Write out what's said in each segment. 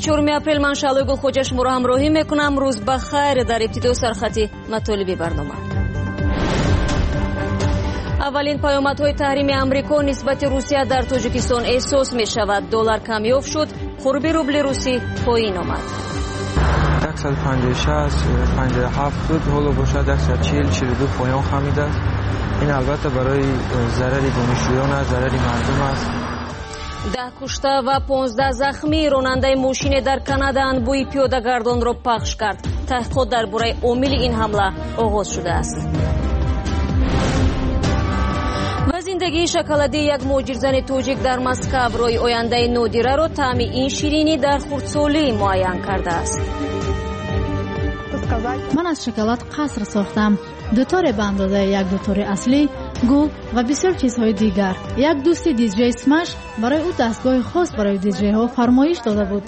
24 апрел ман Шалои Гулхоҷа шуморо ҳамроҳӣ мекунам. Рӯз ба хайр. Дар ибтидо сархати матолиби барнома. аввалин паёмадҳои таҳрими амрико нисбати Русия дар Тоҷикистон эҳсос мешавад. доллар камёб шуд, қурби рубли русӣ поин омад. 156-57 буд, ҳоло бошад 140-42 поён хамидааст. ин албатта барои зарари донишҷӯён аст, зарари мардум аст. 10 кушта ва 15 захмӣ. ронандаи мошине дар Канада анбӯи пиёдагардонро пахш кард. таҳқиқот дар бораи омили ин ҳамла оғоз шудааст. ва зиндагии шоколадии як муҳоҷирзани тоҷик дар Москав роҳи ояндаи нодираро таъми ин ширинӣ дар хурдсолӣ муайян кардааст. ман аз шоколад қаср сохтам. дуторе ба андозаи як дутори аслӣ, гул ва бисёр чизҳои дигар. як дӯсти диҷей Смаш барои ӯ дастгоҳи хос барои диҷейҳо фармоиш дода буд.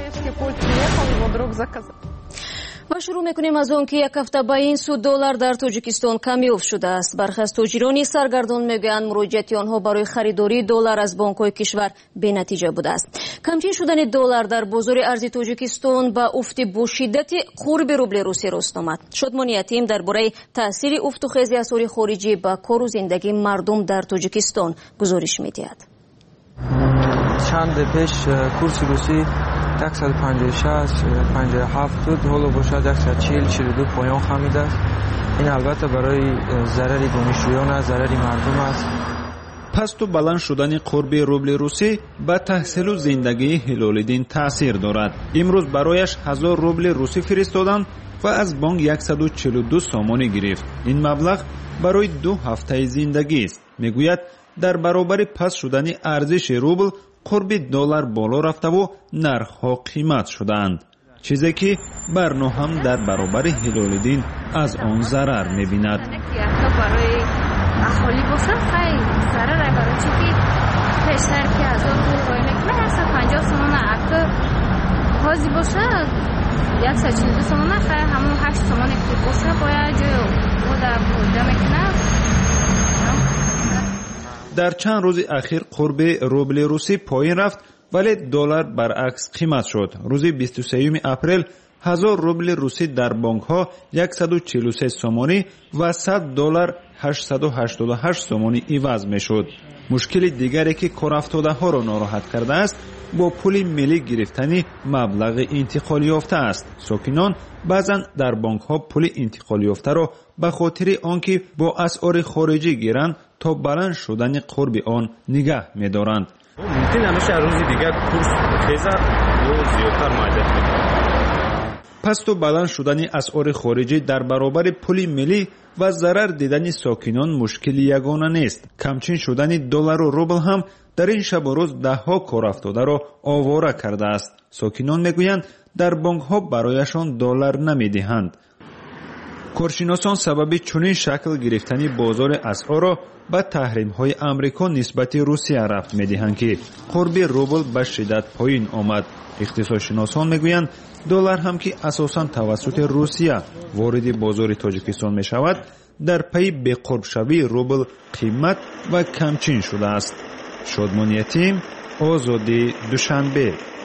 ва шурӯъ мекунем аз он ки як ҳафта ба ин су доллар дар Тоҷикистон камёб шудааст. бархи аз тоҷирони саргардон мегӯянд муроҷиати онҳо барои харидории доллар аз бонкҳои кишвар бенатиҷа будааст. камчин шудани доллар дар бозори арзи Тоҷикистон ба уфти бошиддати қурби рубли русӣ рост омад. Шодмони Ятим дар бораи таъсири уфту хези асъори хориҷӣ ба кору зиндагии мардум дар Тоҷикистон гузориш медиҳад. чанд пеш курси русӣ 156-57 буд, ҳоло бошад 140-42 поён хамидааст. ин албатта барои зарари донишҷӯён аст, зарари мардум аст. пасту баланд шудани қурби рубли русӣ ба таҳсилу зиндагии Ҳилолиддин таъсир дорад. имрӯз барояш 1000 рубли русӣ фиристоданд ва аз бонк 142 сомонӣ гирифт. ин маблағ барои 2 ҳафтаи зиндагист. мегӯяд дар баробари паст шудани арзиши рубл қурби доллар боло рафтаву нархҳо қимат шудаанд. чизе ки барно ҳам дар баробари Ҳилолиддин аз он зарар мебинад. барои аҳолӣ боса хайли зарар барои чи ки пештар ки 1000 рубл рой мекунад 150 сомон акка ҳози боша 142 сомон хай ҳамон 8 сомон ки боша бояд ҷои ода бурда мекунад. дар чанд рӯзи ахир қурби рубли русӣ поин рафт, вале доллар баръакс қимат шуд. рӯзи 23 апрел 1000 рубли русӣ дар бонкҳо 143 сомонӣ ва 100 доллар 888 сомонӣ иваз мешуд. мушкили дигаре ки корафтодаҳоро нороҳат кардааст, бо пули миллӣ гирифтани маблағи интиқолёфта аст. сокинон баъзан дар бонкҳо пули интиқолёфтаро ба хотири он ки бо асъори хориҷӣ гиранд то баланд шудани қурби он нигаҳ медоранд. мумкин ҳамеша рӯзи дигар курс хеза ё зиёдтар муайян мекунад. пасту баланд шудани асъори хориҷӣ дар баробари пули миллӣ ва зарар дидани сокинон мушкили ягона нест. камчин шудани доллару рубл ҳам дар ин шабу рӯз даҳҳо корафтодаро овора кардааст. сокинон мегӯянд дар бонкҳо барояшон доллар намедиҳанд. коршиносон сабаби чунин шакл гирифтани бозори асъорро ба таҳримҳои амрико нисбати русия рафт медиҳанд ки қурби рубл ба шиддат поин омад. иқтисодшиносон мегӯянд доллар ҳам ки асосан тавассути русия вориди бозори Тоҷикистон мешавад, дар пайи беқурбшавии рубл қимат ва камчин шудааст. шодмони Ятим, Озодӣ, Душанбе.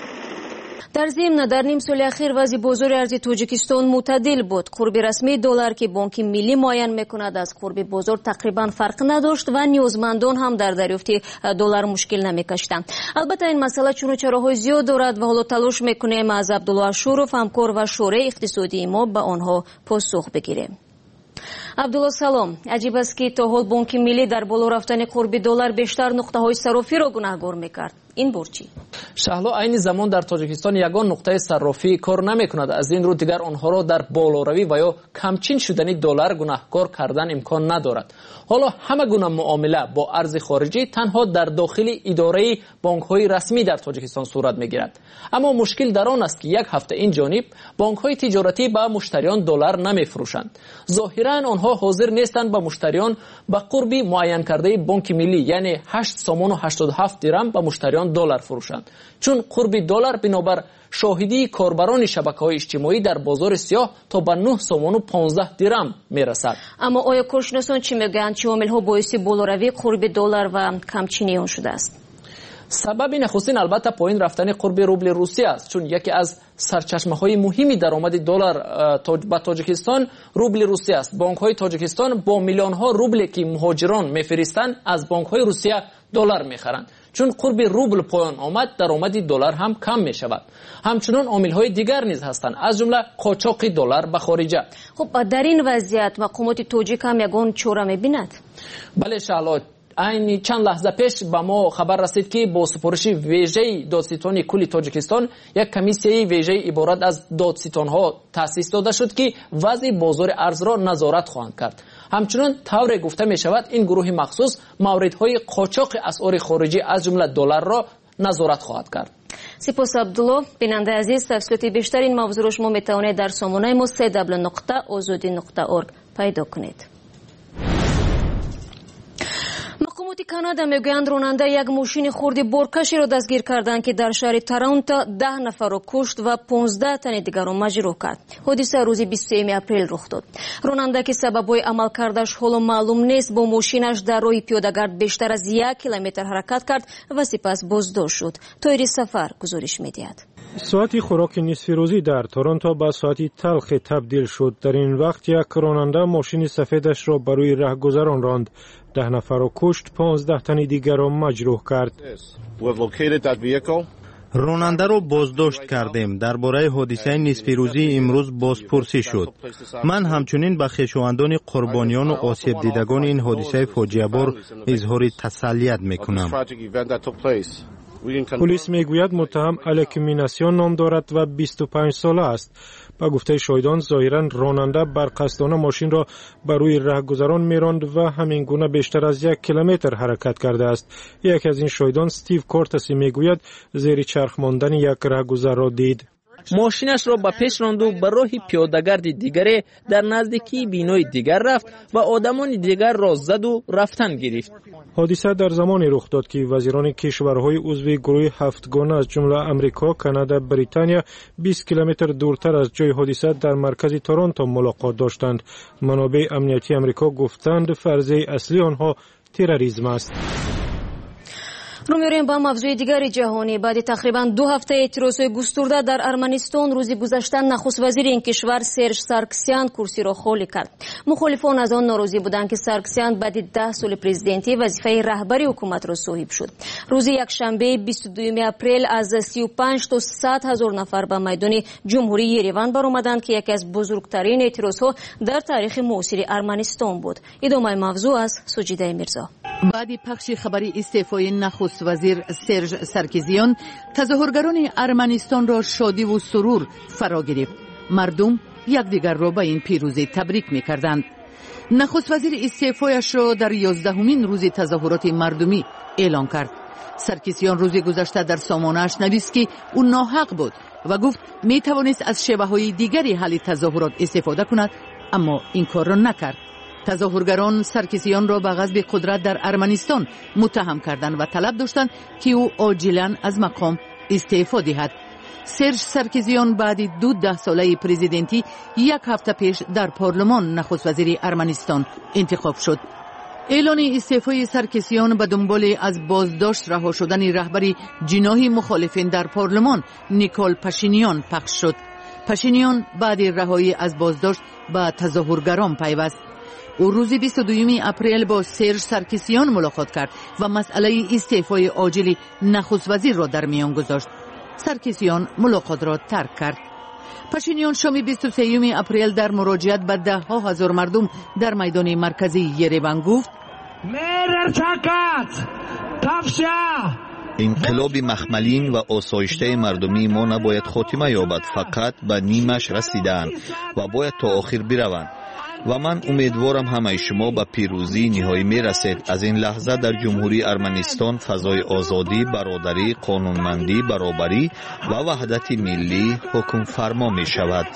дар зимна дар ним соли ахир вазъи бозори арзи Тоҷикистон мӯътадил буд. қурби расмии доллар ки бонки миллӣ муайян мекунад аз қурби бозор тақрибан фарқ надошт ва ниёзмандон ҳам дар дарёфти доллар мушкил намекашиданд. албатта ин масъала чунучароҳои зиёд дорад ва ҳоло талош мекунем аз Абдулло Ашуров ҳамкор ва шораи иқтисодии мо ба онҳо посух бигирем. Абдулло салом. аҷиб аст ки то ҳол бонки миллӣ дар боло рафтани қурби доллар бештар нуқтаҳои сарофиро гунаҳгор мекард. ин бор чӣ? шаҳло айни замон дар Тоҷикистон ягон нуқтаи сарофӣ кор намекунад. аз ин рӯ дигар онҳоро дар болоравӣ ва ё камчин шудани доллар гунаҳкор кардан имкон надорад. ҳоло ҳама гуна муомила бо арзи хориҷӣ танҳо дар дохили идораи бонкҳои расмӣ дар Тоҷикистон сурат мегирад. аммо мушкил дар он аст ки як ҳафта ин ҷониб бонкҳои тиҷоратӣ ба муштариён доллар намефурӯшанд. зоҳиран онҳо ҳозир нестанд ба муштариён ба қурби муайянкардаи бонки миллӣ яъне 8 сомону 87 дирам ба муштариён доллар фурӯшанд, чун қурби доллар бинобар шоҳидии корбарони шабакаҳои иҷтимоӣ дар бозори сиёҳ то ба 9 сомону 15 дирам мерасад. аммо оё коршиносон чӣ мегӯянд? чӣ омилҳо боиси болоравии қурби доллар ва камчини он шудааст? سبب نخستین البته پایین رفتن قرب روبل روسیه است، چون یکی از سرچشمه‌های مهمی درآمد دلار به تاجیکستان روبل روسیه است. بانک‌های تاجیکستان با میلیون‌ها روبل که مهاجران می‌فرستند از بانک‌های روسیه دلار می‌خرند. چون قرب روبل پایان آمد، درآمد دلار هم کم می‌شود. همچنین عامل‌های دیگر نیز هستند، از جمله قاچاق دلار به خارجه. خب در این وضعیت مقامات تاجیک هم یگان چاره می‌بیند؟ بله شالا، این چند لحظه پیش به ما خبر رسید که با سپارش ویژه دادستانی کل تاجیکستان یک کمیسیه ویژه عبارت از دادستان‌ها تأسیس داده شد که وضع بازار ارز را نظارت خواهند کرد. همچنین طور گفته می شود این گروه مخصوص موردهای قاچاق اسعار خارجی از جمله دلار را نظارت خواهد کرد. سپاس عبدالله. بیننده عزیز، تفصیلات بیشتر این موضوع را شما میتوانید در سامانه ما www.azadi.org پیدا کنید. مقامات کانادا میگویند راننده یک ماشین خرد بارکشی را دستگیر کردند که در شهر تورنتو 10 نفر را کشت و 15 تن دیگر را مجروح کرد. حادثه روز 23 اپریل رخ داد. راننده که سببهای عمل کردش حالا معلوم نیست، با ماشینش در راه پیاده‌گرد بیشتر از 1 کیلومتر حرکت کرد و سپس بازداشت شد. طاهر سفر گزارش می‌دهد. ساعتی خوراک نصف روزی در تورنتو به ساعتی تلخ تبدیل شد. در این وقت یک راننده ماشین سفیدش را بروی راهگذران راند. 10 نفر را کشت، 15 تن دیگر را مجروح کرد. راننده را بازداشت کردیم. درباره حادثه نصف روزی امروز بازپرسی شد. من همچنین به خویشاوندان قربانیان و آسیب دیدگان این حادثه فاجعه بار اظهار تسلیت میکنم. پلیس میگوید متهم الیکومیناسیون نام دارد و 25 ساله است. با گفته شاهدان ظاهرا راننده برقصدانه ماشین را بر روی راهگذران میراند و همین گونه بیشتر از 1 کیلومتر حرکت کرده است. یکی از این شاهدان استیو کورتسی میگوید زیر چرخ ماندن یک راهگذر را دید. ماشینش را به پیش راند و به راه پیاده‌گرد دیگری در نزدیکی بینای دیگر رفت و آدمان دیگر را زد و رفتن گرفت. حادثه در زمانی رخ داد که وزیران کشورهای عضو گروه هفتگانه از جمله امریکا، کانادا، بریتانیا 20 کیلومتر دورتر از جای حادثه در مرکز تورنتو ملاقات داشتند. منابع امنیتی امریکا گفتند فرضیه اصلی آنها تروریسم است. رو می‌ریم با موضوع دیگر جهانی. بعد تقریباً 2 هفته اعتراض‌های گسترده در ارمنستان، روز گذشته نخست وزیر این کشور سرژ سارکسیان کرسی را خالی کرد. مخالفان از آن ناراضی بودند که سارکسیان بعد 10 سال پرزیدنتی وظیفه رهبری حکومت را صاحب شد. روز یکشنبه 22 اپریل از 35 تا 100 هزار نفر به میدان جمهوری یریوان برآمدند که یکی از بزرگترین اعتراض‌ها در تاریخ معاصر ارمنستان بود. ادامه موضوع از سجیده میرزا. بعد پخش خبری استعفای نخست وزیر سرژ سارکسیان، تظاهرگران ارمنستان را شادی و سرور فرا گرفت. مردم یکدیگر را به این پیروزی تبریک می‌کردند. نخست وزیر استعفایش را در 11مین روز تظاهرات مردمی اعلان کرد. سارکسیان روز گذشته در سامانه‌اش نوشت که او ناحق بود و گفت می‌توانست از شیوه‌های دیگری حل تظاهرات استفاده کند، اما این کار را نکرد. تظاهرگران سارکسیان را به غصب قدرت در ارمنستان متهم کردند و طلب داشتند که او عاجلاً از مقام استعفا دهد. سرژ سارکسیان بعد 12 ساله پرزیدنتی 1 هفته پیش در پارلمان نخست وزیر ارمنستان انتخاب شد. اعلان استعفای سارکسیان به دنبال از بازداشت رها شدن رهبر جناحی مخالفین در پارلمان نیکول پاشینیان پخش شد. پاشینیان بعد رهایی از بازداشت به تظاهرگران پیوست. او روز 22 اپریل با سرژ سارکسیان ملاقات کرد و مسئله استعفای عاجل نخست وزیر را در میان گذاشت. سارکسیان ملاقات را ترک کرد. پاشینیان شام 23 اپریل در مراجعت به 10,000 مردم در میدان مرکزی یریوان گفت: انقلاب مخملین و آسایشته مردمی ما نباید خاتمه یابد، فقط به نیمش رسیدند و باید تا آخر بروند و من امیدوارم همه شما به پیروزی نهایی می رسید. از این لحظه در جمهوری ارمنستان فضای آزادی، برادری، قانونمندی، برابری و وحدت ملی حکم فرما می شود.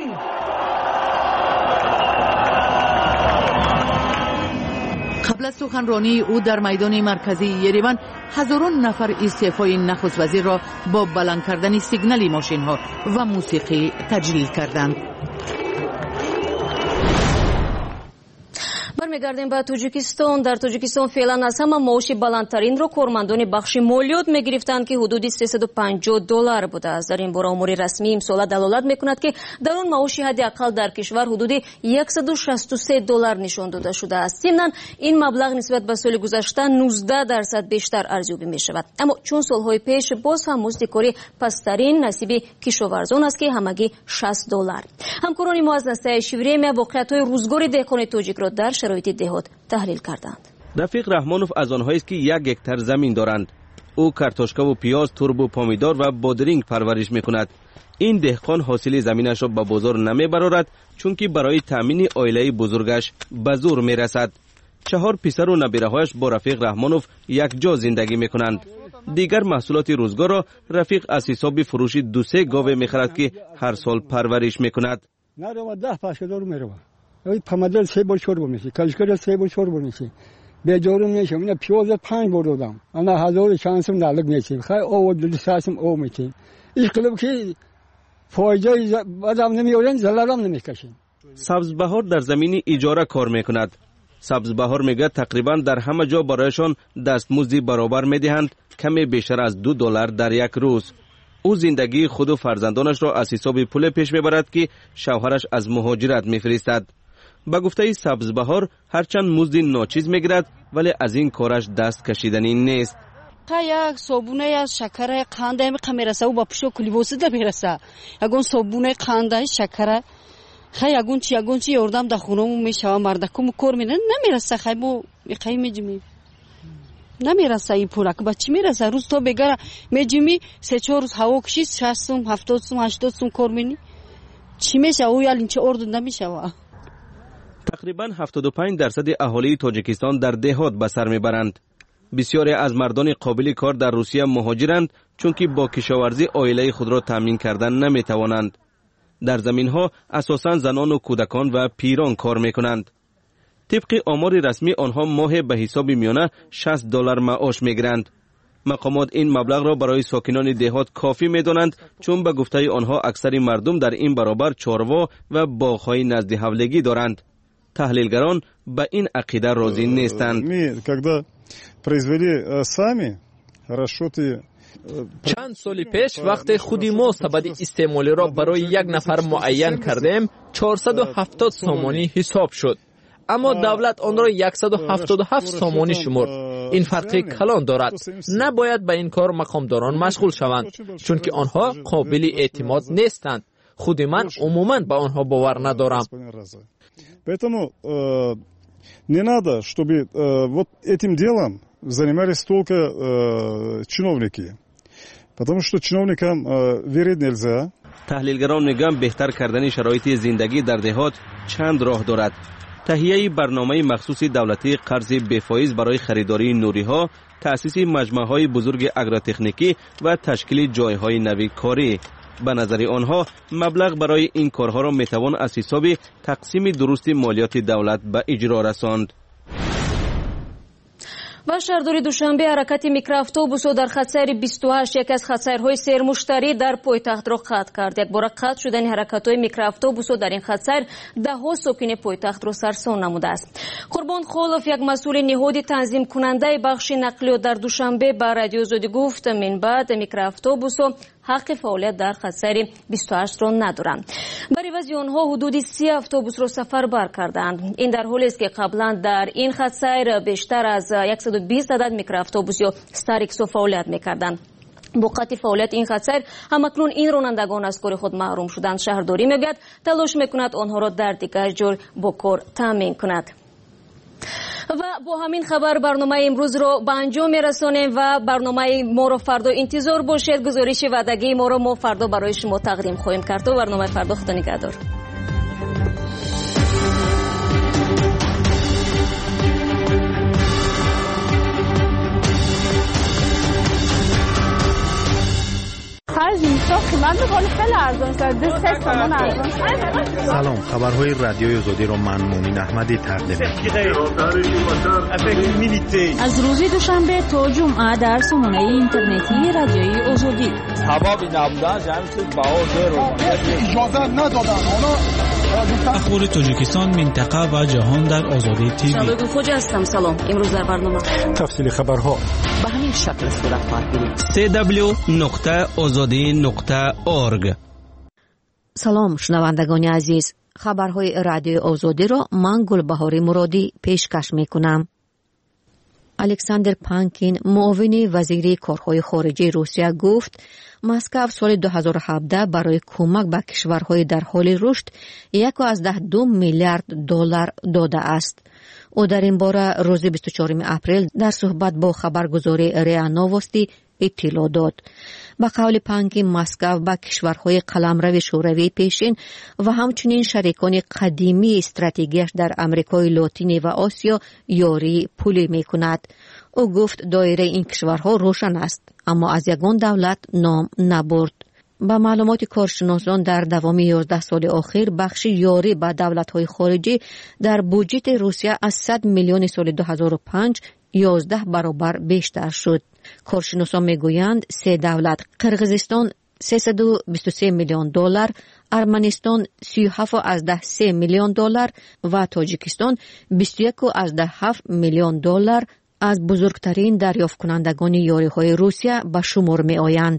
قبل از سخنرانی او در میدان مرکزی یریوان هزاران نفر استعفای نخست وزیر را با بلند کردن سیگنال ماشین ها و موسیقی تجلیل کردند. برمیگردیم به تاجیکستان. در تاجیکستان فعلا از همه معاش بلندترین را کارمندان بخش مالیات میگرفتند که حدود $350 بوده است. در این باره امور رسمی امسال دلالت میکند که در آن معاش حداقل در کشور حدود $163 نشان داده شده است. ضمن این مبلغ نسبت به سال گذشته 19% بیشتر ارزیابی می شود. اما چون سالهای پیش باز هم مزد کاری پسترین نصیب کشاورزان است که همگی $60. همکاران ما از نسته شیوری واقعیت‌های روزگار دهقان تاجیک را در شرایط دهات تحلیل کردند. رفیق رحمانوف از آنهایی است که 1 هکتار زمین دارند. او کارتوشکا و پیاز، ترب و پامیدار و بادرینگ پرورش میکند. این دهقان حاصل زمینش را به بازار نمیبرد چون که برای تامین عائله بزرگش به زور میرسد. 4 پسر و نبیره‌هایش با رفیق رحمانوف یک جا زندگی میکنند. دیگر محصولات روزگار را رفیق از حساب فروش 2-3 گاو میخرد که هر سال پرورش میکند. پامدار 3 بار شوربه میشه، کاشکر 3 بار شوربه میشه. به جورم میشه. اینا پیاز 5 بار دادم. انا هزار شانسم نالک میشه. خیلی او دلساسم او میشه. این کلوب که فایده آدم نمیورن زلالم نمیکشن. سبزبهار در زمین اجاره کار میکند. سبزبهار میگه تقریبا در همه جا برایشان دستمزدی برابر میدهند، کمی بیشتر از $2 در یک روز. او زندگی خود و فرزندانش را از حساب پول پیش میبرد که شوهرش از مهاجرت میفرستد. با گفته سبزبهار هرچند مزد ناچیز میگیرد ولی از این کارش دست کشیدنی نیست. یک صابونه از شکر قند میرسه و با پشو کلیبوسی ده میرسه. یگون صابونه قند شکر یگون چی یاردم در خونمون میشه مردکم کار میدن نمیرسه. خیلی مو میجمی نمیرسه این پول که بچی میرسه. روز تو بگره میجمی 3-4 روز هوا کشید 60 سوم 70 سوم 80 سوم کار میکنی چی میشه؟ او یالین چه اردو نمیشه. تقریبا 75% اهالی تاجیکستان در دهات به سر میبرند. بسیاری از مردان قابل کار در روسیه مهاجرند چون که با کشاورزی عائله خود را تامین کردن نمیتوانند. در زمینها اساساً زنان و کودکان و پیران کار میکنند. طبق آمار رسمی آنها ماه به حساب میانه $60 معاش میگیرند. مقامات این مبلغ را برای ساکنان دهات کافی میدانند چون به گفته آنها اکثر مردم در این برابر چاروا و باغ‌های نزد حولگی دارند. تحلیلگران به این عقیده راضی نیستند. چند سال پیش وقتی خودی ما سبد استعمالی را برای یک نفر معین کردیم 470 سامانی حساب شد، اما دولت آن را 177 سامانی شمرد. این فرقی کلان دارد. نباید به این کار مقامداران مشغول شوند چون که آنها قابل اعتماد نیستند. خود من عموما به آنها باور ندارم. Поэтому не надо, чтобы вот этим делом занимались только чиновники. Потому что чиновникам верить нельзя. تحلیلگران میگن بهتر کردن شرایط زندگی در دهات چند راه دارد. تهیه برنامه مخصوص دولتی قرض بفایز برای خریداری نوری‌ها، تأسیس مجمع‌های بزرگ اگروتکنیکی و تشکیل جای‌های نوی کاری. به نظر آنها مبلغ برای این کارها را میتوان از حساب تقسیم درست مالیات دولت به اجرا رساند. و شهرداری دوشنبه حرکت میکرواتوبوس در خط سیر 28 یک از خط سیرهای سیرمشتری در پایتخت را قطع کرد. یک بار قطع شدن حرکت‌های میکرواتوبوس در این خط سیر ده‌ها ساکن پایتخت را سرسام نموده است. قربان خالف یک مسئول نهاد تنظیم کننده بخش نقلیات در دوشنبه به رادیو آزادی گفت من بعد میکرواتوبوس حق فعالیت در خط سیر 28 را ندارند. برای عوض آنها حدود 30 اتوبوس را سفربر کردند. این در حالی است که قبلا در این خط سیر بیشتر از 120 عدد میکرواتوبوس یا استاریکسو فعالیت میکردند. با قطع فعالیت این خط سیر همکنون این رانندگان از کار خود محروم شدند. شهرداری میگوید تلاش میکند آنها را در دیگر جور با کار تامین کند. و با همین خبر برنامه امروز رو به انجام میرسانیم و برنامه ما رو فردا انتظار باشید. گزارش وعدگی ما رو ما فردا برای شما تقدیم خواهیم کرد. و برنامه فردا خدا نگهدار. سلام، خبرهای رادیوی آزادی را من مومن احمدی تقدیم می‌کنم. از روز دوشنبه تا جمعه در سامانه اینترنتی رادیوی آزادی ثوابی نبودن همین چیز بها اجازه ندادن. اخبار تاجیکستان، منطقه و جهان در آزادی تیوی. شادو خوجا هستم. سلام. امروز در برنامه تفصیل خبرها به همین شکل صورت خواهد گرفت. www.azadi.org. سلام شنوندگان عزیز، خبرهای رادیو آزادی را من گلبهاری مرادی پیشکش میکنم. الکساندر پانکین، معاون وزیر کارهای خارجه روسیه گفت مسکو سال 2017 برای کمک به کشورهای در حال رشد 1.2 میلیارد دلار داده است. او در این باره روز 24 اپریل در صحبت با خبرگزاری ریا نووستی اطلاع داد. به قول پانکین، مسکو با کشورهای قلمرو شوروی پیشین و همچنین شریکان قدیمی استراتژیش در امریکای لاتینی و آسیا یاری پولی می کند. او گفت دایره این کشورها روشن است، اما از یگان دولت نام نبرد. با معلومات کارشناسان در دوام 11 سال اخیر بخش یاری به دولت‌های خارجی در بودجه روسیه از 100 میلیون سال 2005 11 برابر بیشتر شد. کارشناسان میگویند سه دولت قرقیزستان 323 میلیون دلار، ارمنستان 37.3 میلیون دلار و تاجیکستان 21.7 میلیون دلار از بزرگترین دریافت کنندگان یاری‌های روسیه به شمار می‌آیند.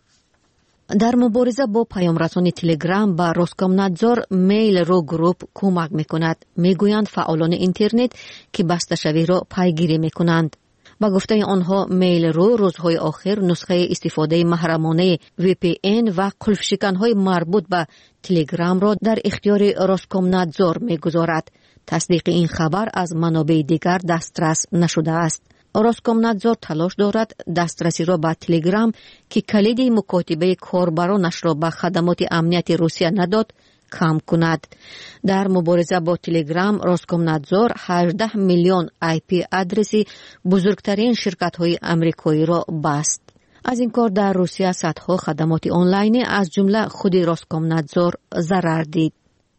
در مبارزه با پیامرسان تلگرام با روسکومنادزور میل رو گروپ کمک می‌کند. میگویند فعالان اینترنت که بسته‌شوی را پیگیری می‌کنند. با گفته آنها میل رو روزهای آخر نسخه استفاده محرمانه VPN و قلف شکن‌های مربوط به تلگرام را در اختیار روسکومنادزور می‌گذارد. تصدیق این خبر از منابع دیگر دسترس نشده است. روسکومنادزور تلاش دارد دسترسی را به تلگرام که کلید مکاتبه کاربرانش را به خدمات امنیت روسیه نداد کم کند. در مبارزه با تلگرام روسکومنادزور 18 میلیون IP ادرسی بزرگترین شرکت‌های آمریکایی را بست. از این کار در روسیه صدها خدمات آنلاین از جمله خود روسکومنادزور ضرر دید.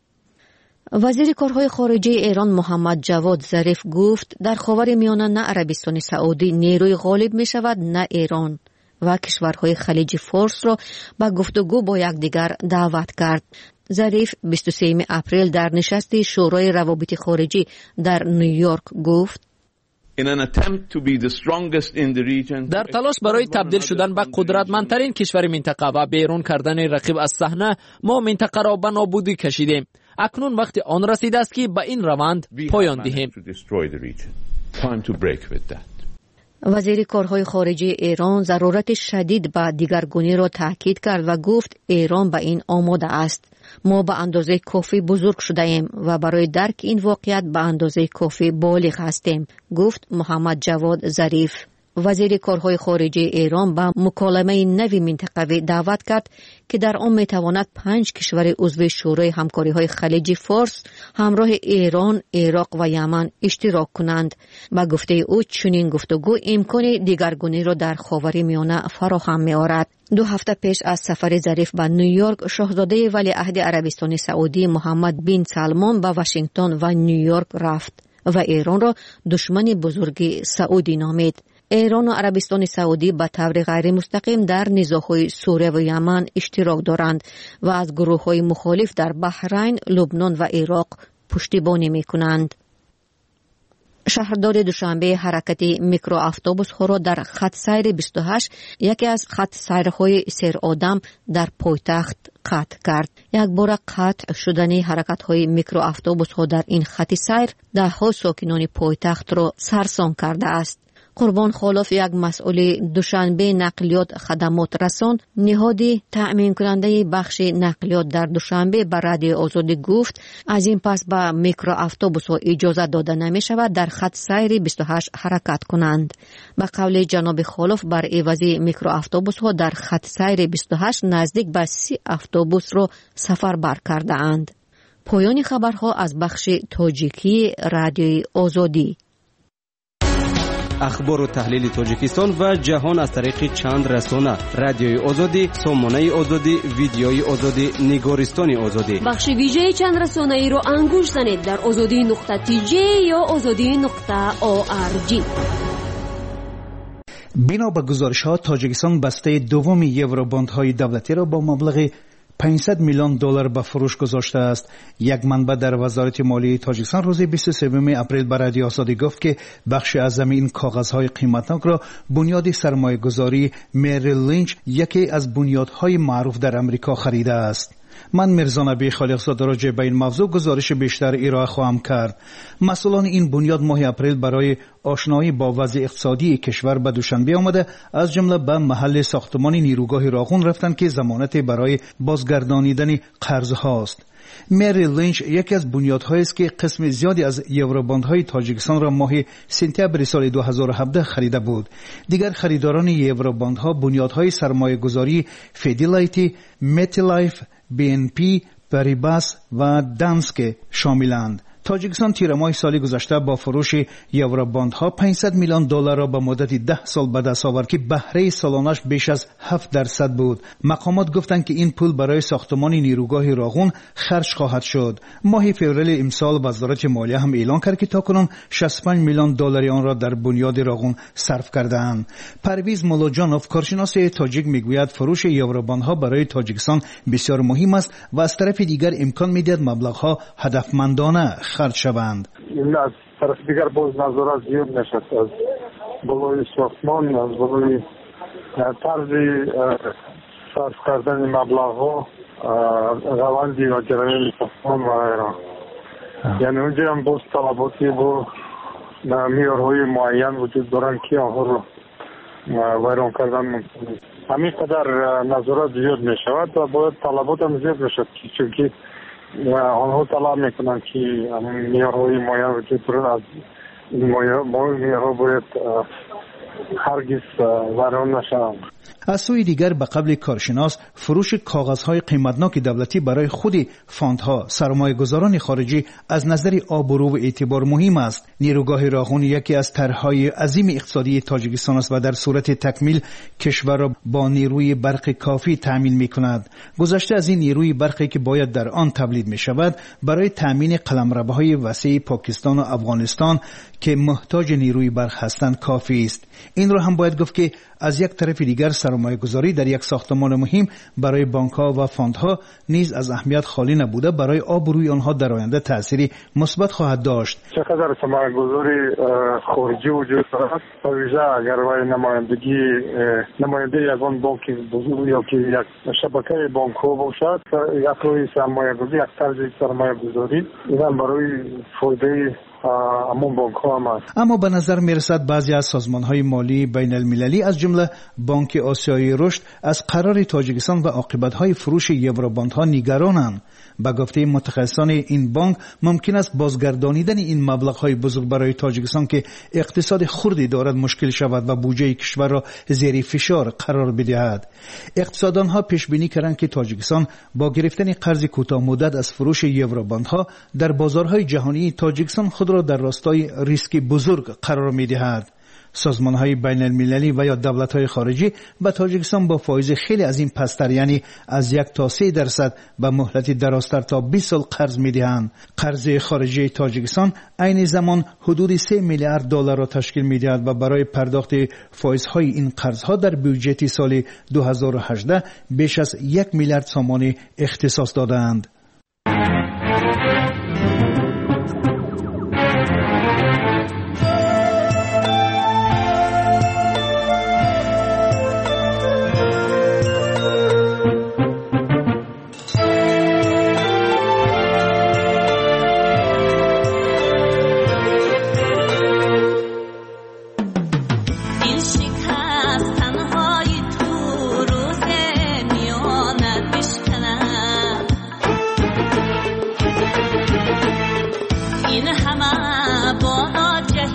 وزیر کارهای خارجه ایران محمد جواد ظریف گفت در خاور میانه نه عربستان سعودی نیروی غالب می شود نه ایران و کشورهای خلیج فارس را به گفتگو با یکدیگر دعوت کرد. ظریف 23 اپریل در نشست شورای روابط خارجی در نیویورک گفت در تلاش برای تبدیل شدن به قدرتمندترین کشور منطقه و بیرون کردن رقیب از صحنه ما منطقه را به نابودی کشیدیم. اکنون وقت آن رسیده است که به این روند پایان دهیم. وزیر کارهای خارجه ایران ضرورت شدید به دیگرگونی را تاکید کرد و گفت ایران به این آماده است. ما به اندازه کافی بزرگ شده ایم و برای درک این واقعیت به اندازه کافی بالغ هستیم، گفت محمد جواد ظریف. وزیر کارهای خارجه ایران به مکالمه نوی منطقوی دعوت کرد که در آن میتواند 5 کشور عضو شورای همکاری‌های خلیج فارس همراه ایران، عراق و یمن اشتراک کنند. با گفته او چنین گفتگو امکان دیگرگونی را در خاورمیانه فراهم می‌آورد. 2 هفته پیش از سفر ظریف به نیویورک، شاهزاده ولیعهد عربستان سعودی محمد بن سلمان به واشنگتن و نیویورک رفت و ایران را دشمن بزرگ سعودی نامید. ایران و عربستان سعودی به طور غیر مستقیم در نزاع‌های سوریه و یمن اشتراک دارند و از گروه‌های مخالف در بحرین، لبنان و عراق پشتیبانی می‌کنند. شهردار دوشنبه حرکت میکرو اتوبوس‌ها را در خط سیر 28 یکی از خط سیرهای سیر آدم در پایتخت قطع کرد. یک بار قطع شدن حرکت‌های میکرو اتوبوس‌ها در این خط سیر ده‌ها ساکنان پایتخت را سرسام کرده است. قربان خالف، یک مسئول دوشنبه نقلیات خدمات رسان نهادی تأمین کننده بخش نقلیات در دوشنبه به رادیو آزادی گفت از این پس به میکرو اتوبوس‌ها اجازه داده نمی شود در خط سیر 28 حرکت کنند. به قول جناب خالف، بر عوض میکرو اتوبوس‌ها در خط سیر 28 نزدیک به 30 اتوبوس را سفربر کرده اند. پایان خبرها از بخش تاجیکی رادیو آزادی. اخبار و تحلیل تاجیکستان و جهان از طریق چند رسانه: رادیوی آزادی، سامانه آزادی، ویدیوی آزادی، نگارستان آزادی. بخش ویژه چند رسانه ای رو انگوش زنید در azadi.tj یا azadi.org. بنا به گزارش‌ها تاجیکستان بسته دوم یوروباندهای دولتی را با مبلغ 500 میلیون دلار به فروش گذاشته است. یک منبع در وزارت مالیه تاجیکستان روز 23 اپریل به رادیو آزادی گفت که بخش اعظم این کاغذهای قیمتناک را بنیاد سرمایه‌گذاری مریل لینچ، یکی از بنیادهای معروف در امریکا، خریده است. من میرزا نبی خالقزاده راجع به این موضوع گزارش بیشتر ارائه خواهم کرد. مسئولان این بنیاد ماه اپریل برای آشنایی با وضع اقتصادی کشور به دوشنبه آمده، از جمله به محل ساختمان نیروگاه راغون رفتند که ضمانت برای بازگردانیدن قرض هاست. مری لینچ یکی از بنیادهایی است که قسم زیادی از یوروباندهای تاجیکستان را ماه سپتامبر سال 2017 خریده بود. دیگر خریداران یوروباندها بنیادهای سرمایه‌گذاری فیدلیتی، متلایف، BNP، پریباس و دانسکه شاملند. تاجیکستان تیر ماه سال گذشته با فروش یوروباندها 500 میلیون دلار را به مدت 10 سال به دست آورد که بهره سالانش بیش از 7% بود. مقامات گفتند که این پول برای ساختمان نیروگاه راغون خرج خواهد شد. ماه فوریه امسال وزارت مالیه هم اعلان کرد که تاکنون 65 میلیون دلار آن را در بنیاد راغون صرف کرده‌اند. پرویز مولاجانوف، کارشناس تاجیک، میگوید فروش یوروباندها برای تاجیکستان بسیار مهم است و از طرف دیگر امکان می‌دهد مبلغ‌ها هدفمندانه خرج شوند. این از طرف دیگر باز نظارت زیاد نشد از بالای ساختمان، از بالای طرز صرف کردن مبلغ‌ها، روندی و جریان ساختمان و غیره. یعنی اونجا هم باز طلباتی با معیارهای معین وجود دارند که آنها رو ویران کردن ممکن است. همین قدر نظارت زیاد می شود و باید طلبات هم زیاد بشد، چون آنها طلب میکنند که معیارهای معین وجود دارد. از این معیارها باید هرگز ویران نشوند. از سوی دیگر به قبل کارشناس، فروش کاغذهای قیمتناک دولتی برای خود فاندها، سرمایه‌گذاران خارجی از نظر آبرو و اعتبار مهم است. نیروگاه راغون یکی از طرح‌های عظیم اقتصادی تاجیکستان است و در صورت تکمیل کشور را با نیروی برق کافی تأمین می‌کند. گذشته از این نیروی برقی که باید در آن تولید می‌شود برای تأمین قلمروهای وسیع پاکستان و افغانستان که محتاج نیروی برق هستند کافی است. این را هم باید گفت که از یک طرف دیگر سرمایه‌گذاری در یک ساختمان مهم برای بانک‌ها و فاندها نیز از اهمیت خالی نبوده برای آبروی آنها در آینده تأثیری مثبت خواهد داشت. چقدر سرمایه‌گذاری خارجی وجود دارد، ویژه اگر نماینده یگان بانک بزرگ یا که یک شبکه بانک‌ها باشد، یک روی سرمایه‌گذاری، یک طرز سرمایه‌گذاری این برای فایده اما به نظر میرسد بعضی از سازمان‌های مالی بین المللی از جمله بانک آسیایی رشد از قرار تاجیکستان و عاقبت‌های فروش یوروباندها نگرانند. به گفته متخصصان این بانک ممکن است بازگردانیدن این مبلغ‌های بزرگ برای تاجیکستان که اقتصاد خردی دارد مشکل شود و بودجه کشور را زیر فشار قرار بدهد. اقتصاددان‌ها پیش بینی کردند که تاجیکستان با گرفتن قرض کوتاه مدت از فروش یوروباندها در بازارهای جهانی تاجیکستان خود را در راستای ریسک بزرگ قرار می‌دهد. سازمان‌های بین المللی و یا دولت‌های خارجی به تاجیکستان با فایز خیلی از این پستر، یعنی از 1 تا 3% به مهلت درازتر تا 20 سال قرض می‌دهند. قرض خارجی تاجیکستان عین زمان حدود 3 میلیارد دلار را تشکیل می‌دهد و برای پرداخت فایزهای این قرض‌ها در بودجه سال 2018 بیش از 1 میلیارد سوم اختصاص دادند. این همه با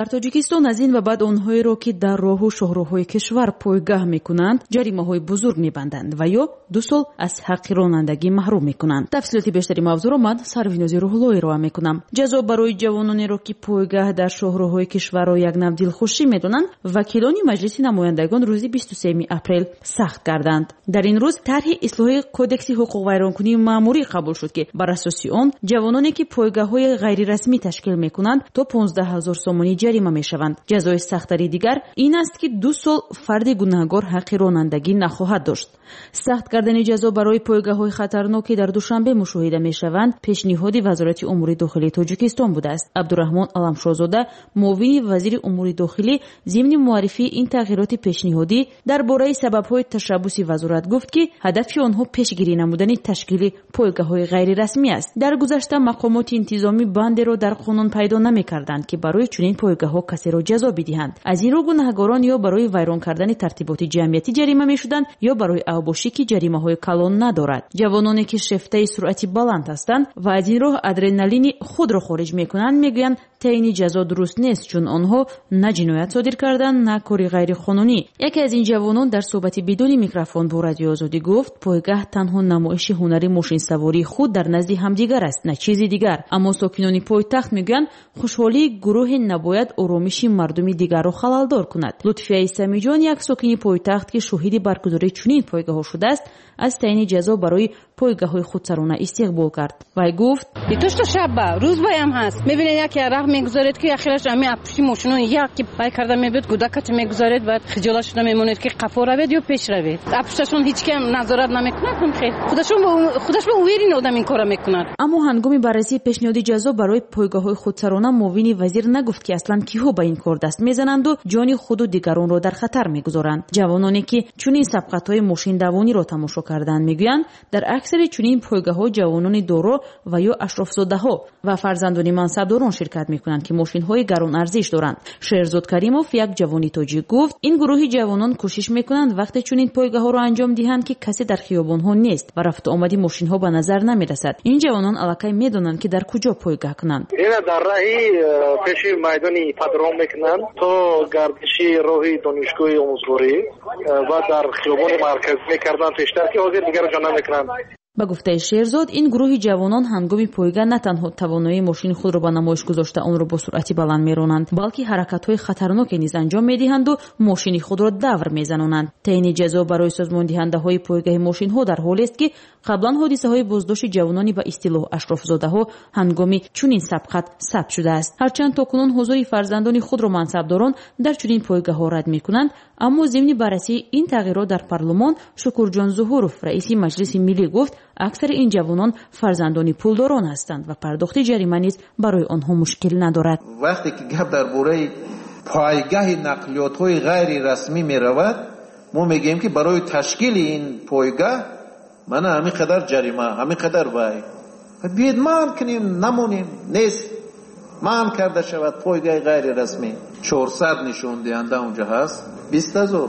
дар тоҷикистон аз ин ва баъд онҳоеро ки дар роҳу шоҳроҳҳои кишвар пойгаҳ мекунанд ҷаримаҳои бузург мебанданд ва ё 2 сол аз ҳаққи ронандагӣ маҳрум мекунанд. тафсилоти бештари мавзӯъро ман Сарвинози Рӯҳуллоҳ ироа мекунам. ҷазо барои ҷавононеро ки пойгаҳ дар шоҳроҳҳои кишварро як нав дилхушӣ медонанд, вакилони маҷлиси намояндагон рӯзи 23 апрел сахт карданд. дар ин рӯз тарҳи ислоҳи кодекси ҳуқуқ вайронкунии маъмурӣ қабул шуд ки бар асоси он ҷавононе ки пойгаҳҳои ғайрирасмӣ ташкил мекунанд то 15 000 сомонӣ ҷарима мешаванд. ҷазои сахттари дигар ин аст ки 2 сол фарди гунаҳгор ҳаққи ронандагӣ нахоҳад дошт. сахт кардани ҷазо барои пойгаҳҳои хатарнок ки дар душанбе мушоҳида мешаванд пешниҳоди вазорати умури дохилии тоҷикистон будааст. абдураҳмон аламшозода, муовини вазири умури дохилӣ, зимни муаррифии ин тағйироти пешниҳодӣ дар бораи сабабҳои ташаббуси вазорат гуфт ки ҳадафи онҳо пешгирӣ намудани ташкили пойгаҳҳои ғайрирасмӣ аст. дар гузашта мақомоти интизомӣ бандеро дар қонун пайдо намекарданд ки барои чунин пойгаҳҳо касеро ҷазо бидиҳанд. аз ин рӯ гунаҳгорон ё барои вайрон кардани тартиботи ҷамъиятӣ ҷарима мешуданд ё барои авбошӣ ки ҷаримаҳои калон надорад. ҷавононе ки шефтаи суръати баланд ҳастанд ва аз ин роҳ адреналини худро хориҷ мекунанд мегӯянд таъини ҷазо дуруст нест, чун онҳо на ҷиноят содир карданд, на кори ғайриқонунӣ. яке аз ин ҷавонон дар суҳбати бидуни микрофон бо Радиои Озодӣ гуфт, пойгаҳ танҳо намоиши ҳунари мошинсавории худ дар назди ҳамдигар аст, на чизи дигар. аммо сокинони пойтахт мегӯянд хушҳолии гурӯҳе набояд оромиши мардуми дигарро халалдор кунад. Лутфия Исамиҷон, як сокини пойтахт ки шоҳиди баргузории чунин пойгаҳҳо шудааст, аз таъини ҷазо барои пойгаҳҳои худсарона истиқбол кард. вай гуфт: то что шаба рӯзбаям ҳаст, мебинед яке раҳ мегузоред ки ахираш ами пушти мошино яки бай карда мебиёд, гудакати мегузоред, баъд хиҷолат шуда мемонед ки қафо равед ё пеш равед. пушташон ҳеҷ кем назорат намекунад, худаш ба уверин одам ин кора мекунад. аммо ҳангоми баррасии пешниҳоди ҷазо барои пойгаҳҳои худсарона муовини вазир нагуфт ки аслан киҳо ба ин кор даст мезананду ҷони худу дигаронро дар хатар мегузоранд. ҷавононе ки чунин сабқатҳои мошиндавониро тамошо карданд мегӯянд, дар аксари чунин пойгаҳҳо ҷавонони доро ва ё ашрофзодаҳо ва фарзандони мансабдорон ширкат мекунанд ки мошинҳои гаронарзиш доранд. Шерзод Каримов, як ҷавони тоҷик, гуфт, ин гурӯҳи ҷавонон кӯшиш мекунанд вақте чунин пойгаҳҳоро анҷом диҳанд ки касе дар хиёбонҳо нест ва рафту омади мошинҳо ба назар намерасад. ин ҷавонон аллакай медонанд ки дар куҷо пойгаҳ кунанд. ина дар раҳи пеши майдони падрон мекунанд то гардиши роҳи донишгоҳи омӯзгорӣ ва дар хиёбони марказӣ мекарданд пештар ки ҳозир дигар ҷо намекунанд. ба гуфтаи Шерзод, ин гурӯҳи ҷавонон ҳангоми пойгаҳ на танҳо тавоноии мошини худро ба намоиш гузошта онро бо суръати баланд меронанд, балки ҳаракатҳои хатарноке низ анҷом медиҳанду мошини худро давр мезанонанд. таъини ҷазо барои созмондиҳандаҳои пойгаҳи мошинҳо дар ҳолест ки қаблан ҳодисаҳои боздошти ҷавонони ба истилоҳ ашрофзодаҳо ҳангоми чунин сабқат сабт шудааст. ҳарчанд токунун ҳузури фарзандони худро мансабдорон дар чунин пойгаҳҳо рад мекунанд, аммо зимни баррасии ин тағйирот дар парлумон Шукурҷон Зуҳуров, раиси Маҷлиси Миллӣ, гуфт, аксари ин ҷавонон фарзандони пулдорон ҳастанд ва пардохти ҷарима низ барои онҳо мушкил надорад. вақте ки гап дар бораи пойгаҳи нақлиётҳои ғайри расмӣ меравад, мо мегӯем ки барои ташкили ин пойгаҳ мана ҳамин қадар ҷарима, ҳамин қадар бай. биед маън кунем, намонем, нест маън карда шавад пойгаҳи ғайри расмӣ. 400 нишондиҳанда онҷа ҳаст, 20 000